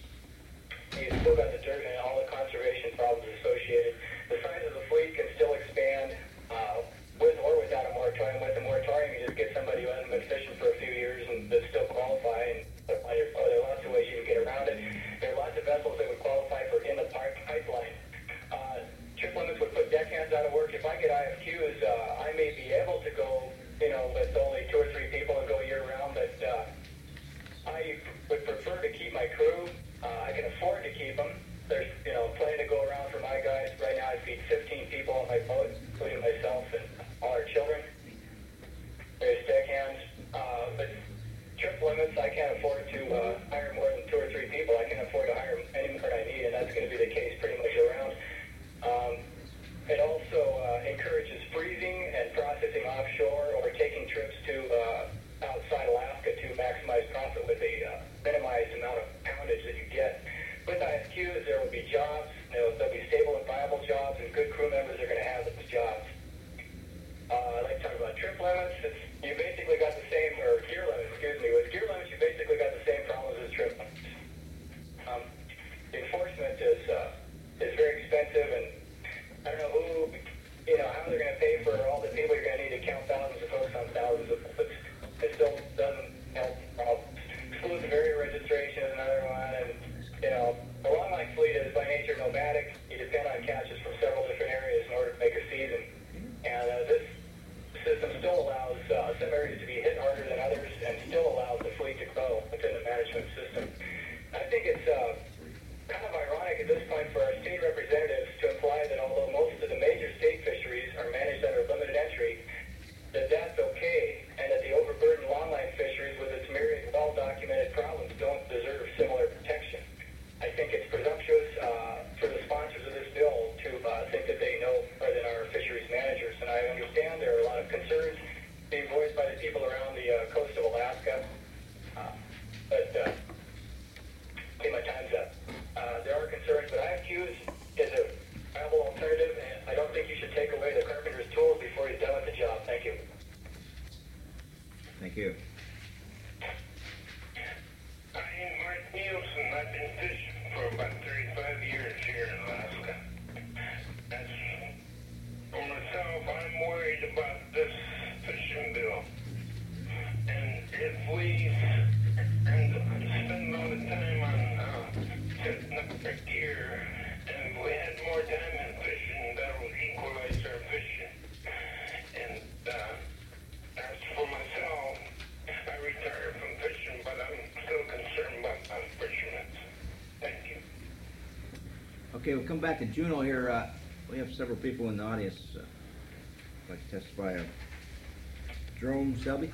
you still got the dirt and all the conservation problems associated. The size of the fleet can still expand uh, with or without a moratorium. With a moratorium, you just get somebody who hasn't been fishing for a few years and that still qualify. And there are lots of ways you can get around it. There are lots of vessels that would qualify for in the park pipeline. Uh, trip limits would put deckhands out of work. If I get I F Qs, uh, I may be able to go, you know, with only two or three people and go year round. But uh, I would prefer to keep my crew. Uh, I can afford to keep them. There's, you know, plenty to go around for my guys. Right now I feed fifteen people on my boat, including myself and all our children. There's deckhands. Uh, but trip limits, I can't afford to uh, hire more than two or three people. I can afford to hire any more I need, and that's going to be the case pretty much around. Um, it also uh, encourages freezing and processing offshore or taking trips to uh, outside Alaska to maximize profit with a uh, minimized amount of pounds You know, a longline fleet is by nature nomadic. You depend on catches from several different areas in order to make a season. And uh, this system still allows uh, some areas to be hit harder than others and still allows the fleet to grow within the management system. I think it's uh, kind of ironic at this point for our state representatives to imply that although most of the major state fisheries are managed under limited entry, that that's okay, and that the overburdened longline fisheries with its myriad well-documented problems don't deserve similar protection. I think it's presumptuous uh, for the sponsors of this bill to uh, think that they know more than our fisheries managers, and I understand there are a lot of concerns being voiced by the people around the uh, coast of Alaska, uh, but uh, I think my time's up. Uh, there are concerns, but I F Qs is a viable alternative, and I don't think you should take away the carpenter's tools before he's done with the job. Thank you. Thank you. I am Mark Nielsen. I've been fishing for about thirty-five years here in Alaska. That's, for myself, I'm worried about this fishing bill. And if we and spend a lot of time on uh, setting up our gear, and if we had more time in fishing, that would equalize our fishing. And uh, as for myself, I retired from fishing, but I'm still concerned about my fishermen. Thank you. Okay, we'll come back to Juneau here. Uh, we have several people in the audience uh, who'd like to testify. Uh, Jerome Selby.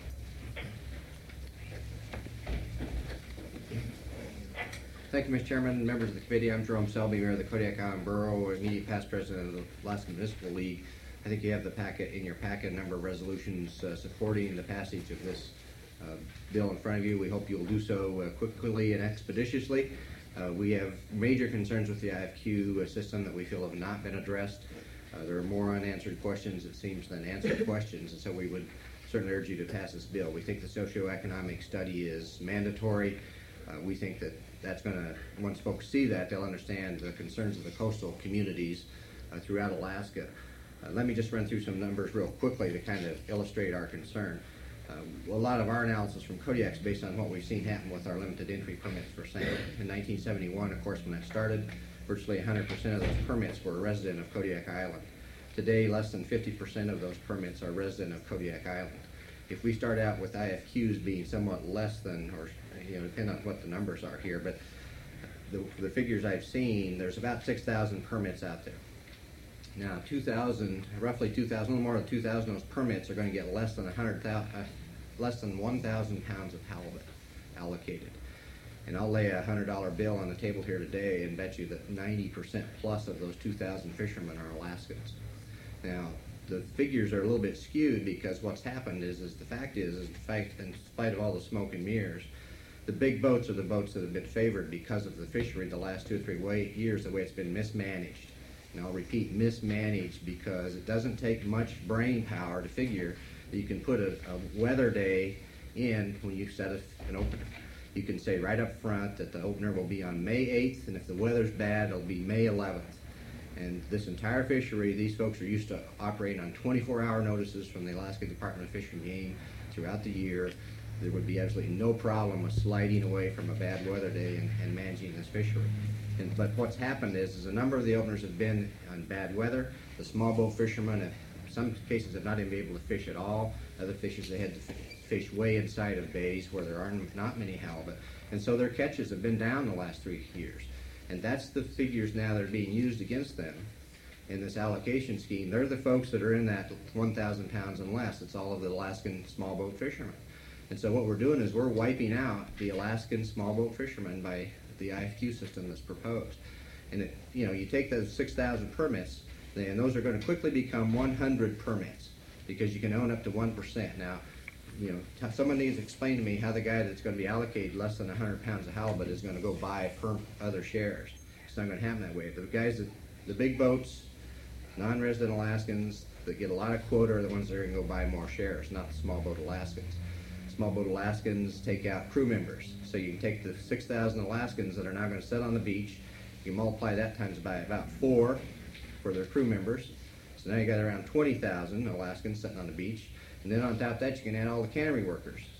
Thank you, Mister Chairman, members of the committee. I'm Jerome Selby, Mayor of the Kodiak Island Borough, immediate past president of the Alaska Municipal League. I think you have the packet in your packet, a number of resolutions uh, supporting the passage of this uh, bill in front of you. We hope you'll do so uh, quickly and expeditiously. Uh, we have major concerns with the I F Q uh, system that we feel have not been addressed. Uh, there are more unanswered questions, it seems, than answered questions, and so we would certainly urge you to pass this bill. We think the socioeconomic study is mandatory. Uh, we think that that's going to, once folks see that, they'll understand the concerns of the coastal communities uh, throughout Alaska. Uh, let me just run through some numbers real quickly to kind of illustrate our concern. Uh, a lot of our analysis from Kodiak is based on what we've seen happen with our limited entry permits for salmon. In nineteen seventy-one, of course, when that started, virtually one hundred percent of those permits were a resident of Kodiak Island. Today, less than fifty percent of those permits are resident of Kodiak Island. If we start out with I F Qs being somewhat less than, or you know, depending on what the numbers are here, but the, the figures I've seen, there's about six thousand permits out there. Now, two thousand, roughly two thousand, a little more than two thousand of those permits are going to get less than one hundred thousand, uh, less than one thousand pounds of halibut allocated. And I'll lay a one hundred dollar bill on the table here today and bet you that ninety percent plus of those two thousand fishermen are Alaskans. Now, the figures are a little bit skewed because what's happened is, is the fact is, is in fact, in spite of all the smoke and mirrors, the big boats are the boats that have been favored because of the fishery the last two or three way, years, the way it's been mismanaged. And I'll repeat, mismanaged, because it doesn't take much brain power to figure that you can put a, a weather day in when you set a, an opener. You can say right up front that the opener will be on May eighth, and if the weather's bad, it'll be May eleventh. And this entire fishery, these folks are used to operating on twenty-four hour notices from the Alaska Department of Fish and Game throughout the year. There would be absolutely no problem with sliding away from a bad weather day and, and managing this fishery. And, but what's happened is, is a number of the openers have been on bad weather. The small boat fishermen, have, in some cases, have not even been able to fish at all. Other fishes, they had to fish way inside of bays where there are not many halibut. And so their catches have been down the last three years. And that's the figures now that are being used against them in this allocation scheme. They're the folks that are in that one thousand pounds and less. It's all of the Alaskan small boat fishermen. And so what we're doing is we're wiping out the Alaskan small boat fishermen by the I F Q system that's proposed. And it, you know, you take those six thousand permits, and those are going to quickly become one hundred permits because you can own up to one percent. Now, you know, t- someone needs to explain to me how the guy that's going to be allocated less than one hundred pounds of halibut is going to go buy per other shares. It's not going to happen that way. The guys, that, the big boats, non-resident Alaskans that get a lot of quota are the ones that are going to go buy more shares, not the small boat Alaskans. Small boat Alaskans take out crew members. So you can take the six thousand Alaskans that are now going to sit on the beach, you multiply that times by about four for their crew members. So now you got around twenty thousand Alaskans sitting on the beach. And then on top of that, you can add all the cannery workers.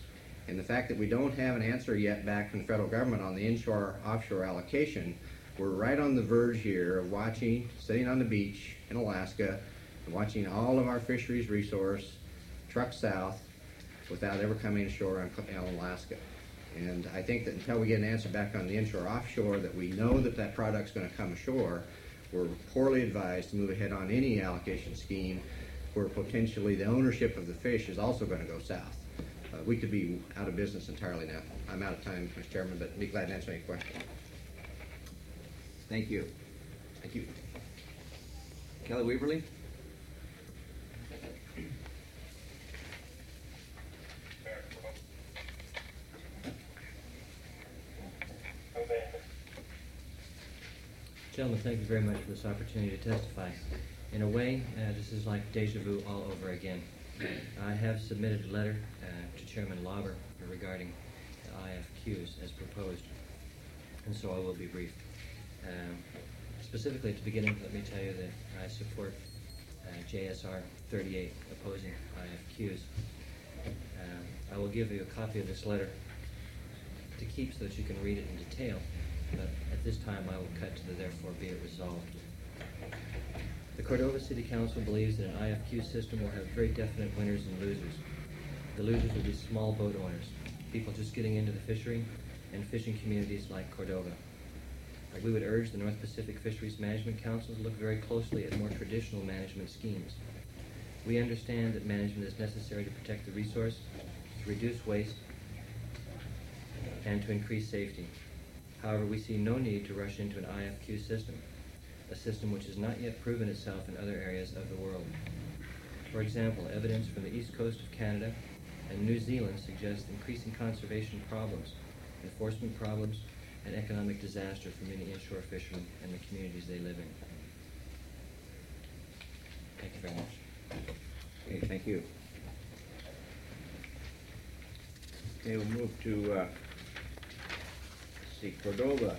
And the fact that we don't have an answer yet back from the federal government on the inshore offshore allocation, we're right on the verge here of watching, sitting on the beach in Alaska, and watching all of our fisheries resource truck south without ever coming ashore on, on Alaska. And I think that until we get an answer back on the inshore offshore that we know that that product's going to come ashore, we're poorly advised to move ahead on any allocation scheme where potentially the ownership of the fish is also going to go south. Uh, we could be out of business entirely now. I'm out of time, Mister Chairman, but be glad to answer any questions. Thank you. Thank you. Kelly Weaverly? Gentlemen, thank you very much for this opportunity to testify. In a way, uh, this is like deja vu all over again. I have submitted a letter uh, to Chairman Lauber regarding the I F Qs as proposed, and so I will be brief. Um, specifically, at the beginning, let me tell you that I support uh, J S R thirty-eight opposing I F Qs. Um, I will give you a copy of this letter to keep so that you can read it in detail, but at this time I will cut to the therefore be it resolved. The Cordova City Council believes that an I F Q system will have very definite winners and losers. The losers will be small boat owners, people just getting into the fishery, and fishing communities like Cordova. We would urge the North Pacific Fisheries Management Council to look very closely at more traditional management schemes. We understand that management is necessary to protect the resource, to reduce waste, and to increase safety. However, we see no need to rush into an I F Q system, a system which has not yet proven itself in other areas of the world. For example, evidence from the east coast of Canada and New Zealand suggests increasing conservation problems, enforcement problems, and economic disaster for many inshore fishermen and the communities they live in. Thank you very much. Okay, thank you. Okay, we'll move to, uh, let's see, Cordova.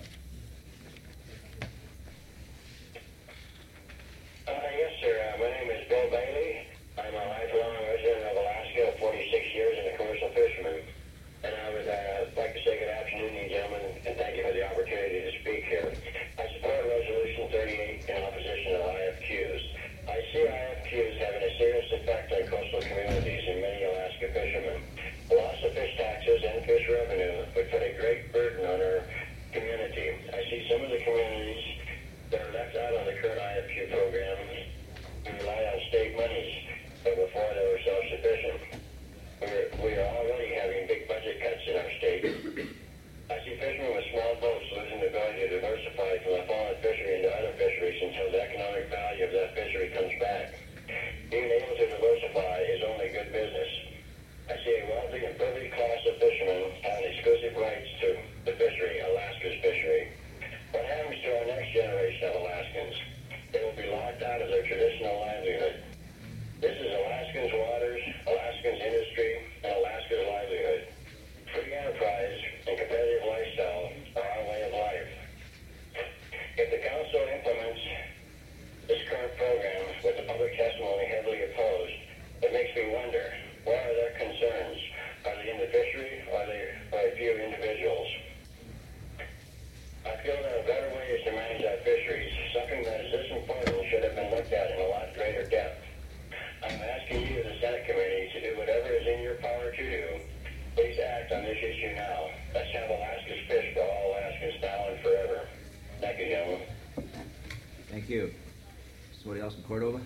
Uh, yes, sir. Uh, my name is Bill Bailey. I'm a lifelong resident of Alaska, forty-six years and a commercial fisherman. And I would uh, like to say good afternoon, you gentlemen, and thank you for the opportunity to speak here. I support Resolution thirty-eight in opposition to I F Qs. I see I F Qs having a serious effect on coastal communities and many Alaska fishermen. The loss of fish taxes and fish revenue would put a great burden on our community. I see some of the communities that are left out on the current I F Q program who rely on state monies, but before they were self-sufficient. We're, we are already having big budget cuts in our state. I see fishermen with small boats losing the ability to diversify from the fallen fishery into other fisheries until the economic value of that fishery comes back. Being able to diversify is only good business. I see a wealthy and privileged class of fishermen having exclusive rights to the fishery, Alaska's fishery. What happens to our next generation of Alaskans? They will be locked out of their traditional livelihood. This is Alaskans' waters, Alaskans' industry, and Alaska's livelihood. Free enterprise and competitive lifestyle are our way of life. If the council implements this current program with the public testimony heavily opposed, it makes me wonder, what are their concerns? Are they in the fishery, or are they or a few individuals? I feel there are better ways to manage our fisheries. Something that is this important should have been looked at in a lot greater depth. I'm asking you, the Senate committee, to do whatever is in your power to do. Please act on this issue now. Let's have Alaska's fish for all Alaskans now and forever. Thank you, gentlemen. Thank you. Somebody else in Cordova?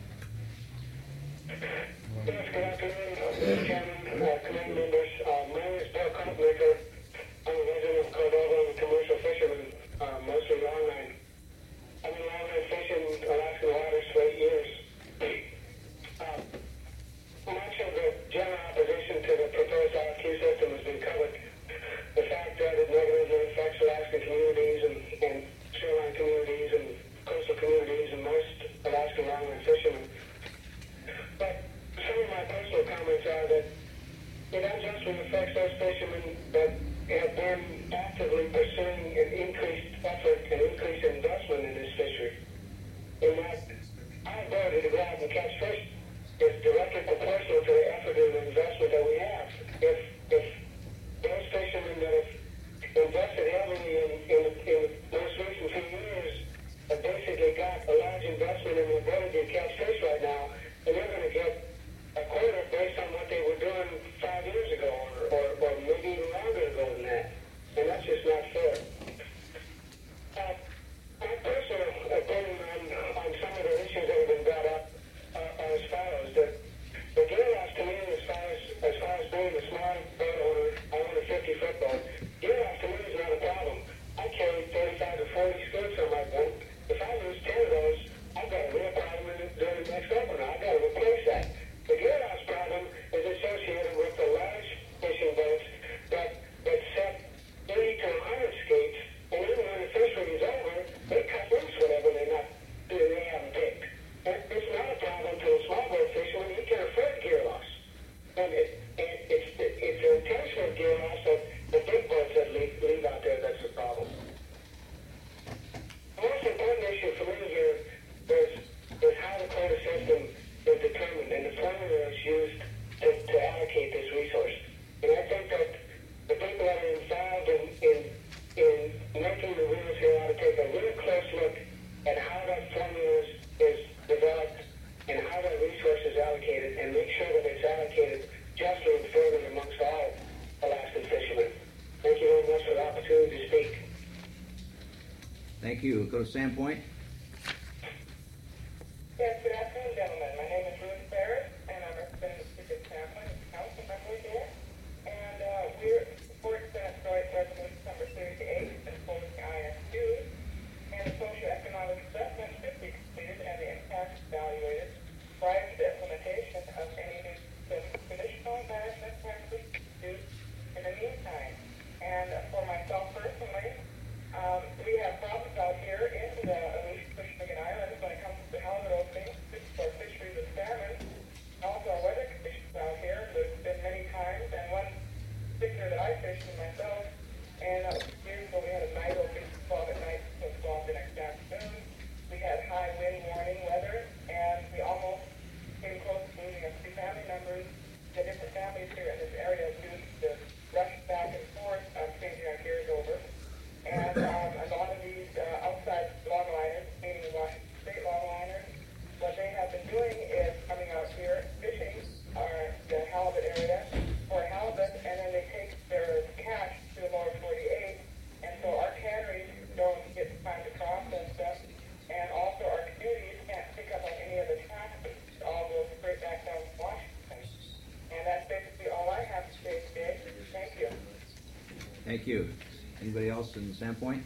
Yes, good afternoon, Mister Chairman, uh, committee members. Uh, my name is Bill Kopmaker. I'm a resident of Cordova and a commercial fisherman, uh, mostly longline. I've been longline fishing Alaskan waters for eight years. Uh, much of the general opposition to the proposed I F Q system has been covered. The fact that it negatively affects Alaskan communities and, and shoreline communities and coastal communities and most Alaskan longline fishermen. But some of my personal comments are that it unjustly affects those fishermen that have been actively pursuing an increased effort and increased investment in this fishery. In that our ability to go out and catch fish is directly proportional to the effort and investment that we have. If if County in, in, in the most recent few years have basically got a large investment in the ability to catch fish right now, and they're going to get a quarter based on what they were doing five years ago, or, or, or maybe even longer ago than that. And that's just not fair. Uh, my personal opinion on, on some of the issues that have been brought up uh, are as follows. The, the gear loss to me, as far as, as far as being a small boat owner, I own a fifty foot boat, gear loss to me is not a problem. I carry thirty-five to forty scoots on my boat. If I lose ten of those, I've got a real problem during the next opener. I've got to replace that. The gear loss problem is associated with the large fishing boats that, that set eighty to one hundred skates, and even when the fishery is over, they cut loose whatever they're not, they haven't picked. And it's not a problem to a small boat fisherman. He can afford gear loss. And it, it, it's, it, it's the intentional gear loss of the big boats that leave, leave out there that's the problem. The most important issue for me here is, is how the quota system is determined and the formula is used to, to allocate this resource. And I think that the people that are involved in, in, in making the rules here ought to take a really close look at how that formula is, is developed and how that resource is allocated, and make sure that it's allocated justly and fairly amongst all Alaskan fishermen. Thank you very much for the opportunity to speak. Thank you. Go to Sandpoint. Yes, good afternoon, gentlemen. My name is Ruth Ferris, and I'm representing the city of Sandpoint as a council member here. And uh, we're supporting Senate Joint Resolution number thirty-eight, imposing I S Qs, and the socioeconomic assessment should be completed and the impacts evaluated prior to the implementation of any new traditional management practices used in the meantime. And uh, for myself personally, um, we have problems out here in the Aleutian Michigan Islands when it comes to halibut openings for fisheries of salmon. Also, our weather conditions out here. There's been many times, and one particular that I fished with myself, and uh, years ago we had a night opening from twelve at night until twelve the next afternoon. We had high wind warning weather, and we almost came close to losing a few family members. The different families here in this area due to the rush back and forth of changing our gears over. And um, a lot of these uh, outside longliners, meaning the Washington State longliners, what they have been doing is coming out here, fishing our, the halibut area for halibut, and then they take their catch to the lower forty-eight. And so our canneries don't get time to process stuff, and also our communities can't pick up on any of the taxes. It all goes straight back down to Washington. And that's basically all I have to say today. Thank you. Thank you. Anybody else in Sandpoint?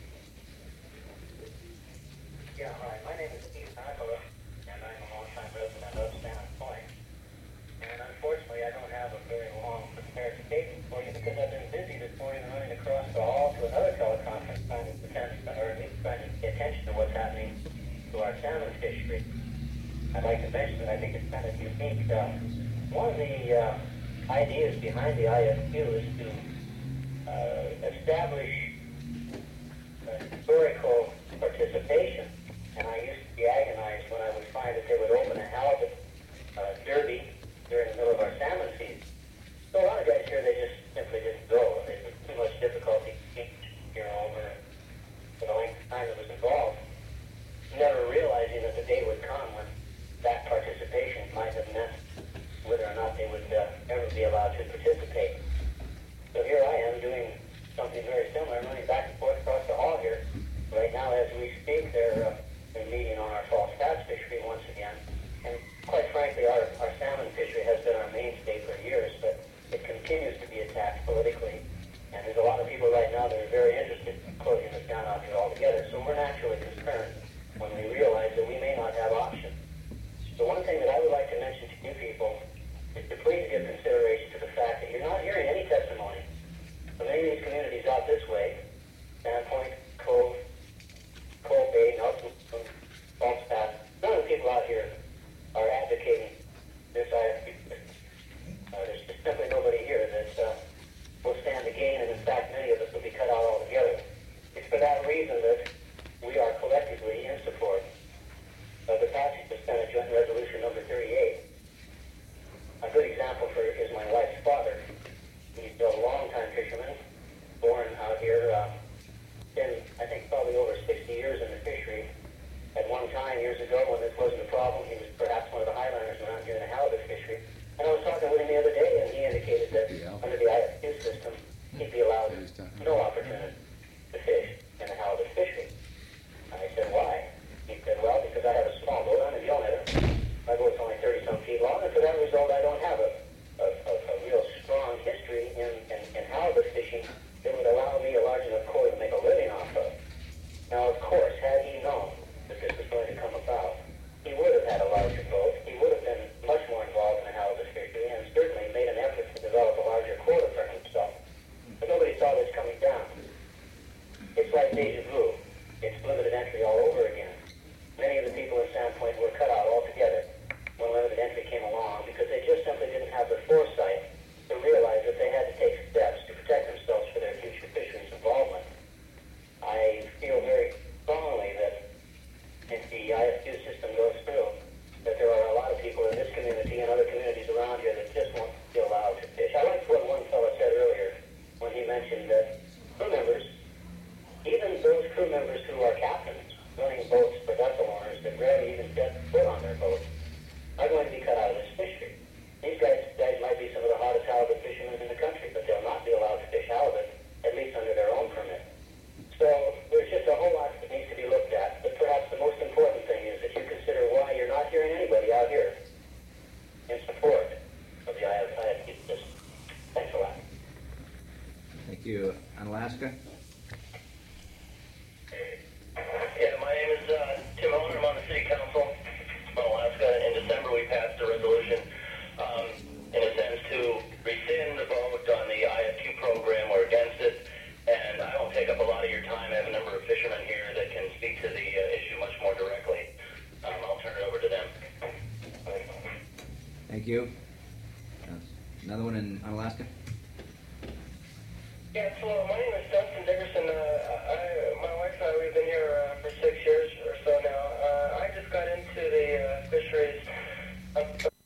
Yeah, hi. My name is Steve Nakala, and I'm a longtime resident of Sandpoint. And unfortunately, I don't have a very long prepared statement for you because I've been busy this morning running across the hall to another teleconference trying to attention, or at least trying to pay attention to what's happening to our salmon fishery. I'd like to mention that I think it's kind of unique. Uh, one of the uh, ideas behind the I S Q is to uh, establish uh, historical participation. And I used to be agonized when I would find that they would open a halibut uh, derby during the middle of our salmon season. So a lot of guys here, they just simply didn't go. They had too much difficulty here over for the length of time that was involved, never realizing that the day would come when that participation might have meant whether or not they would uh, ever be allowed to participate. So here I am doing something very similar, running back and forth across the hall here. Right now, as we speak, they're, uh, they're meeting on our false bass fishery once again. And quite frankly, our, our salmon fishery has been our mainstay for years, but it continues to be attacked politically. And there's a lot of people right now that are very interested in closing this down out here altogether. So we're naturally concerned when we realize that we may not have options. So one thing that I would like to mention to you people is to please give consideration to the fact that you're not hearing any testimony from any of these communities out this way, Sandpoint, Cove, Cove Bay, Nelson, Falstaff. None of the people out here are advocating this I S Q. Uh, there's just simply nobody here that uh, will stand to gain, and in fact, many of us will be cut out altogether. It's for that reason that we are collectively years ago when this wasn't a problem. He was perhaps one of the highlanders around here in the halibut fishery. And I was talking with him the other day, and he indicated that under the I F Q system, he'd be allowed no opportunity to fish in the halibut fishery. I said, why? He said, well, because I have a small boat, I'm a gill netter. My boat's only thirty-some feet long, and for that result, I don't have a, a, a, a real strong history in, in, in halibut fishing that would allow me a large enough quota to make a living off of. Now, of course, had he known that this was going to come about, he would have had a larger boat. He would have been much more involved in the halibut fishery and certainly made an effort to develop a larger quota for himself. But nobody saw this coming down. It's like deja vu. It's limited entry all over again. Many of the people in Sandpoint were cut out altogether when limited entry came along because they just simply didn't have the foresight to realize that they had to take steps to protect themselves for their future fisheries involvement. I feel very strongly that if the I F Q system goes through, that there are a lot of people in this community and other communities around here that just won't be allowed to fish. I liked what one fellow said earlier when he mentioned that crew members, even those crew members who are captains running boats for vessel owners that rarely even set foot on their boat, are going to be cut out of this fishery. These guys, guys might be some of the hottest halibut fishermen in the country, but they'll not be allowed to fish halibut, at least under their own permit. So there's just a whole lot that needs to be looked at, but perhaps the most important thing is that you consider why you're not hearing anybody out here in support of the I F Q system. Thanks a lot. Thank you. Alaska? Yeah, my name is uh, Tim Owner. I'm on the City Council of Alaska. In December, we passed a resolution, um, in a sense, to rescind the vote on the I F Q program. We're against it, and I won't take up a lot of your time. I have a number of fishermen here that can speak to the uh, issue much more directly. Um, I'll turn it over to them. Thank you. Uh, Another one in on Alaska? Yeah, hello. My name is Dustin Dickerson. Uh, I, my wife and I, we've been here uh, for six years or so now. Uh, I just got into the uh, fisheries